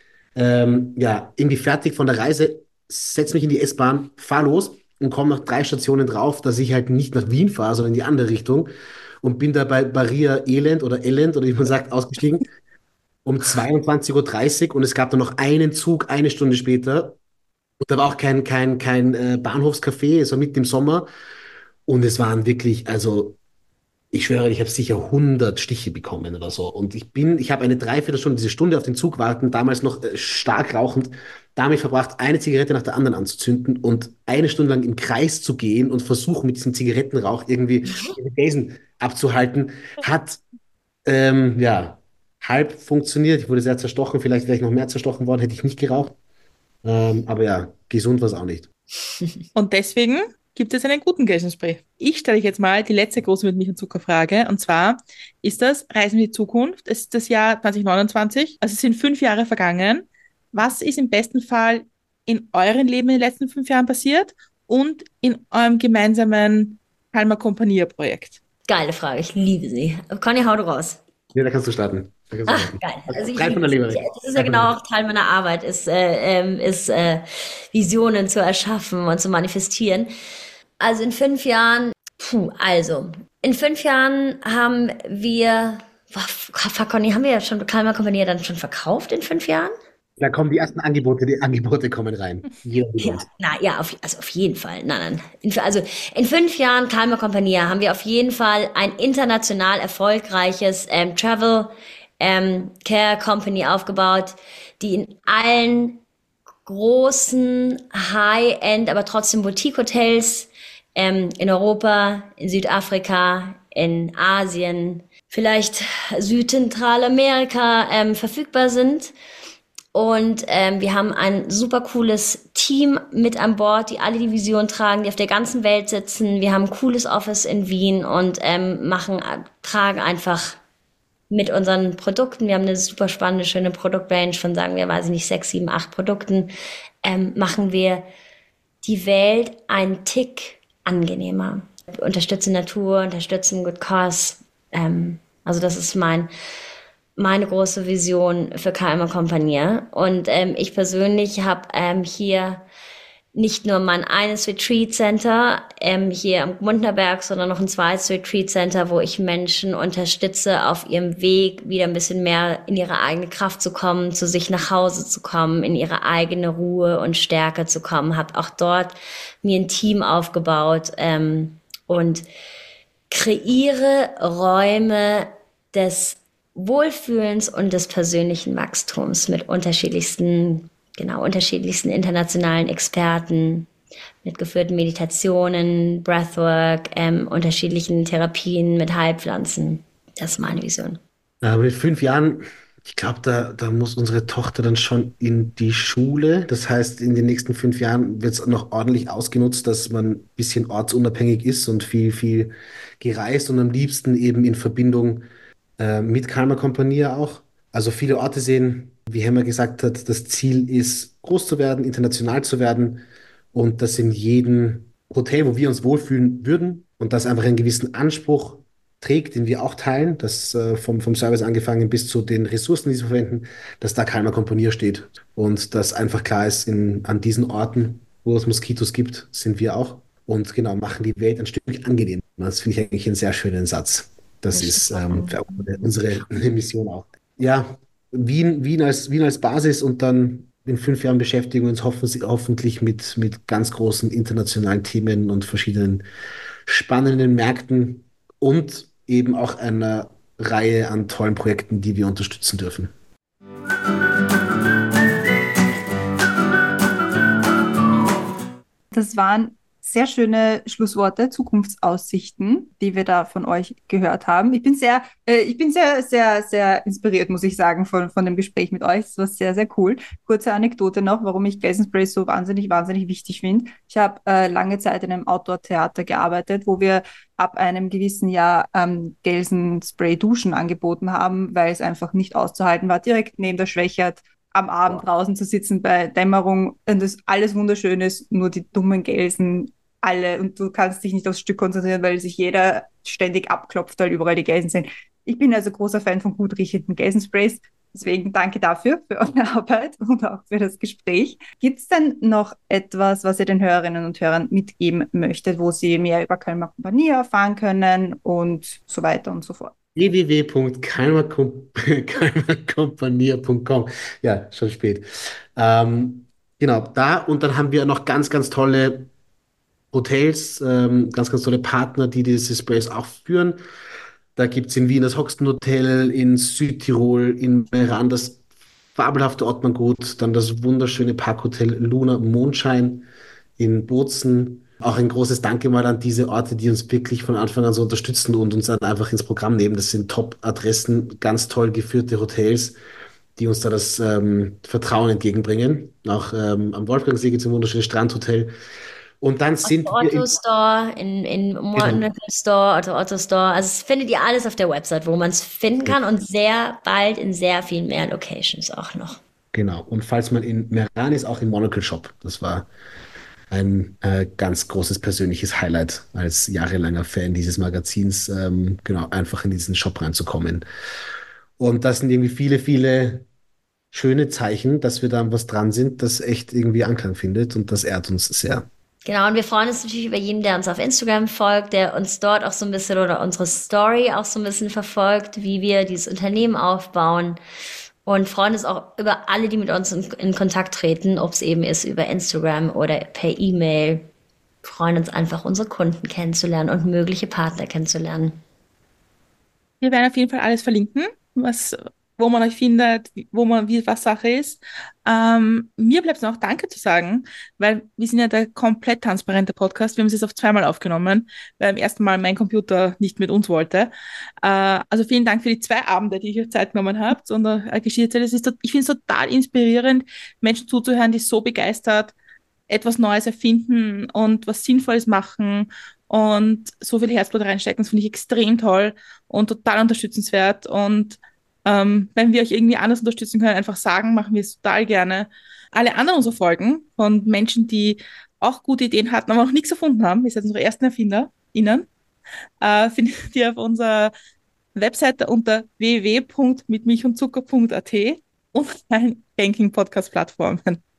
ähm, ja, irgendwie fertig von der Reise, setz mich in die S-Bahn, fahr los und komme nach drei Stationen drauf, dass ich halt nicht nach Wien fahre, sondern in die andere Richtung, und bin da bei Barria Elend oder Elend oder wie man sagt, ausgestiegen um zweiundzwanzig Uhr dreißig, und es gab dann noch einen Zug eine Stunde später, und da war auch kein, kein, kein äh, Bahnhofscafé, es war mitten im Sommer, und es waren wirklich, also ich schwöre, ich habe sicher hundert Stiche bekommen oder so. Und ich bin, ich habe eine Dreiviertelstunde, diese Stunde auf den Zug warten, damals noch äh, stark rauchend, damit verbracht, eine Zigarette nach der anderen anzuzünden und eine Stunde lang im Kreis zu gehen und versuchen, mit diesem Zigarettenrauch irgendwie die Besen abzuhalten. Hat, ähm, ja, halb funktioniert. Ich wurde sehr zerstochen. Vielleicht wäre ich noch mehr zerstochen worden, hätte ich nicht geraucht. Ähm, aber ja, gesund war es auch nicht. Und deswegen gibt es einen guten Gelsenspray. Ich stelle euch jetzt mal die letzte große mit Milch und Zucker-Frage. Und zwar ist das Reisen in die Zukunft. Es ist das Jahr zwanzig neunundzwanzig. Also es sind fünf Jahre vergangen. Was ist im besten Fall in eurem Leben in den letzten fünf Jahren passiert und in eurem gemeinsamen Palma Compagnia-Projekt? Geile Frage, ich liebe sie. Conny, hau du raus. Ja, da kannst du starten. Da kannst du Ach, starten. geil. Also ich Frei von liebe der es. Leber. Das ist ja genau auch Teil meiner Arbeit, ist, äh, ähm, ist äh, Visionen zu erschaffen und zu manifestieren. Also in fünf Jahren, puh, also in fünf Jahren haben wir, fuck, Conny, haben wir ja schon Kalmar Compagnie dann schon verkauft in fünf Jahren? Da kommen die ersten Angebote, die Angebote kommen rein. Jeder Ja, na ja, auf, also auf jeden Fall. Nein, nein. In, also in fünf Jahren Kalmar Compagnia haben wir auf jeden Fall ein international erfolgreiches ähm, Travel ähm, Care Company aufgebaut, die in allen großen High-End, aber trotzdem Boutique-Hotels ähm, in Europa, in Südafrika, in Asien, vielleicht Südzentralamerika ähm, verfügbar sind. Und ähm, wir haben ein super cooles Team mit an Bord, die alle die Vision tragen, die auf der ganzen Welt sitzen. Wir haben ein cooles Office in Wien und ähm, machen, tragen einfach mit unseren Produkten. Wir haben eine super spannende, schöne Produktrange von, sagen wir, weiß ich nicht, sechs, sieben, acht Produkten. Ähm, machen wir die Welt einen Tick angenehmer. Wir unterstützen Natur, unterstützen Good Cause. Ähm, also das ist mein meine große Vision für Kalmar Kompanie. Und ähm, ich persönlich habe ähm, hier nicht nur mein eines Retreat Center ähm, hier am Gmundnerberg, sondern noch ein zweites Retreat Center, wo ich Menschen unterstütze, auf ihrem Weg wieder ein bisschen mehr in ihre eigene Kraft zu kommen, zu sich nach Hause zu kommen, in ihre eigene Ruhe und Stärke zu kommen. Habe auch dort mir ein Team aufgebaut ähm, und kreiere Räume des Wohlfühlens und des persönlichen Wachstums mit unterschiedlichsten genau, unterschiedlichsten internationalen Experten, mit geführten Meditationen, Breathwork, ähm, unterschiedlichen Therapien mit Heilpflanzen. Das ist meine Vision. Äh, mit fünf Jahren, ich glaube, da, da muss unsere Tochter dann schon in die Schule. Das heißt, in den nächsten fünf Jahren wird es noch ordentlich ausgenutzt, dass man ein bisschen ortsunabhängig ist und viel, viel gereist und am liebsten eben in Verbindung äh, mit Kalmar Kompanie auch. Also viele Orte sehen, wie Hemmer gesagt hat, das Ziel ist, groß zu werden, international zu werden und das in jedem Hotel, wo wir uns wohlfühlen würden und das einfach einen gewissen Anspruch trägt, den wir auch teilen, das äh, vom, vom Service angefangen bis zu den Ressourcen, die sie verwenden, dass da Kalmar Kompanie steht und dass einfach klar ist, in, an diesen Orten, wo es Moskitos gibt, sind wir auch und genau, machen die Welt ein Stück angenehm. Das finde ich eigentlich einen sehr schönen Satz. Das ist ähm, für unsere Mission auch. Ja, Wien, Wien als, Wien als Basis und dann in fünf Jahren beschäftigen wir uns hoffen, hoffentlich mit, mit ganz großen internationalen Themen und verschiedenen spannenden Märkten und eben auch einer Reihe an tollen Projekten, die wir unterstützen dürfen. Das waren sehr schöne Schlussworte, Zukunftsaussichten, die wir da von euch gehört haben. Ich bin sehr, äh, ich bin sehr, sehr, sehr inspiriert, muss ich sagen, von, von dem Gespräch mit euch. Es war sehr, sehr cool. Kurze Anekdote noch, warum ich Gelsenspray so wahnsinnig, wahnsinnig wichtig finde. Ich habe äh, lange Zeit in einem Outdoor-Theater gearbeitet, wo wir ab einem gewissen Jahr ähm, Gelsenspray-Duschen angeboten haben, weil es einfach nicht auszuhalten war, direkt neben der Schwächert am Abend draußen zu sitzen bei Dämmerung und das alles wunderschön ist, nur die dummen Gelsen alle und du kannst dich nicht aufs Stück konzentrieren, weil sich jeder ständig abklopft, weil überall die Gelsen sind. Ich bin also großer Fan von gut riechenden Gelsensprays, deswegen danke dafür, für eure Arbeit und auch für das Gespräch. Gibt es denn noch etwas, was ihr den Hörerinnen und Hörern mitgeben möchtet, wo sie mehr über Kalmar Kompanie erfahren können und so weiter und so fort? w w w punkt kalmar kompanie punkt com. Ja, schon spät. Ähm, genau, da und dann haben wir noch ganz, ganz tolle Hotels, ähm, ganz, ganz tolle Partner, die diese Sprays auch führen. Da gibt es in Wien das Hoxton Hotel, in Südtirol, in Meran das fabelhafte Ottmanngut, dann das wunderschöne Parkhotel Luna Mondschein in Bozen. Auch ein großes Danke mal an diese Orte, die uns wirklich von Anfang an so unterstützen und uns dann einfach ins Programm nehmen. Das sind Top-Adressen, ganz toll geführte Hotels, die uns da das ähm, Vertrauen entgegenbringen. Auch ähm, am Wolfgangsee gibt es ein wunderschönes Strandhotel. Und dann sind wir Otto in, Store, in, in Monaco Store, Otto Otto Store. Also es findet ihr alles auf der Website, wo man es finden kann und sehr bald in sehr viel mehr Locations auch noch. genau. Und falls man in Meran ist, auch im Monocle Shop. Das war ein äh, ganz großes persönliches Highlight als jahrelanger Fan dieses Magazins, ähm, genau, einfach in diesen Shop reinzukommen. Und das sind irgendwie viele, viele schöne Zeichen, dass wir da was dran sind, das echt irgendwie Anklang findet und das ehrt uns sehr. Genau, und wir freuen uns natürlich über jeden, der uns auf Instagram folgt, der uns dort auch so ein bisschen oder unsere Story auch so ein bisschen verfolgt, wie wir dieses Unternehmen aufbauen. Und freuen uns auch über alle, die mit uns in, in Kontakt treten, ob es eben ist über Instagram oder per E-Mail. Freuen uns einfach, unsere Kunden kennenzulernen und mögliche Partner kennenzulernen. Wir werden auf jeden Fall alles verlinken, was, wo man euch findet, wo man, wie was Sache ist. Ähm, mir bleibt es noch Danke zu sagen, weil wir sind ja der komplett transparente Podcast. Wir haben es jetzt auf zweimal aufgenommen, weil am ersten Mal mein Computer nicht mit uns wollte. Äh, also vielen Dank für die zwei Abende, die ihr euch Zeit genommen habt und äh, Geschichte. Das ist, ich finde es total inspirierend, Menschen zuzuhören, die so begeistert etwas Neues erfinden und was Sinnvolles machen und so viel Herzblut reinstecken. Das finde ich extrem toll und total unterstützenswert. Und ähm, wenn wir euch irgendwie anders unterstützen können, einfach sagen, machen wir es total gerne. Alle anderen unserer Folgen von Menschen, die auch gute Ideen hatten, aber noch nichts erfunden haben, ihr seid unsere ersten ErfinderInnen, äh, findet ihr auf unserer Webseite unter w w w punkt mit milch und zucker punkt a t und allen Banking-Podcast-Plattformen.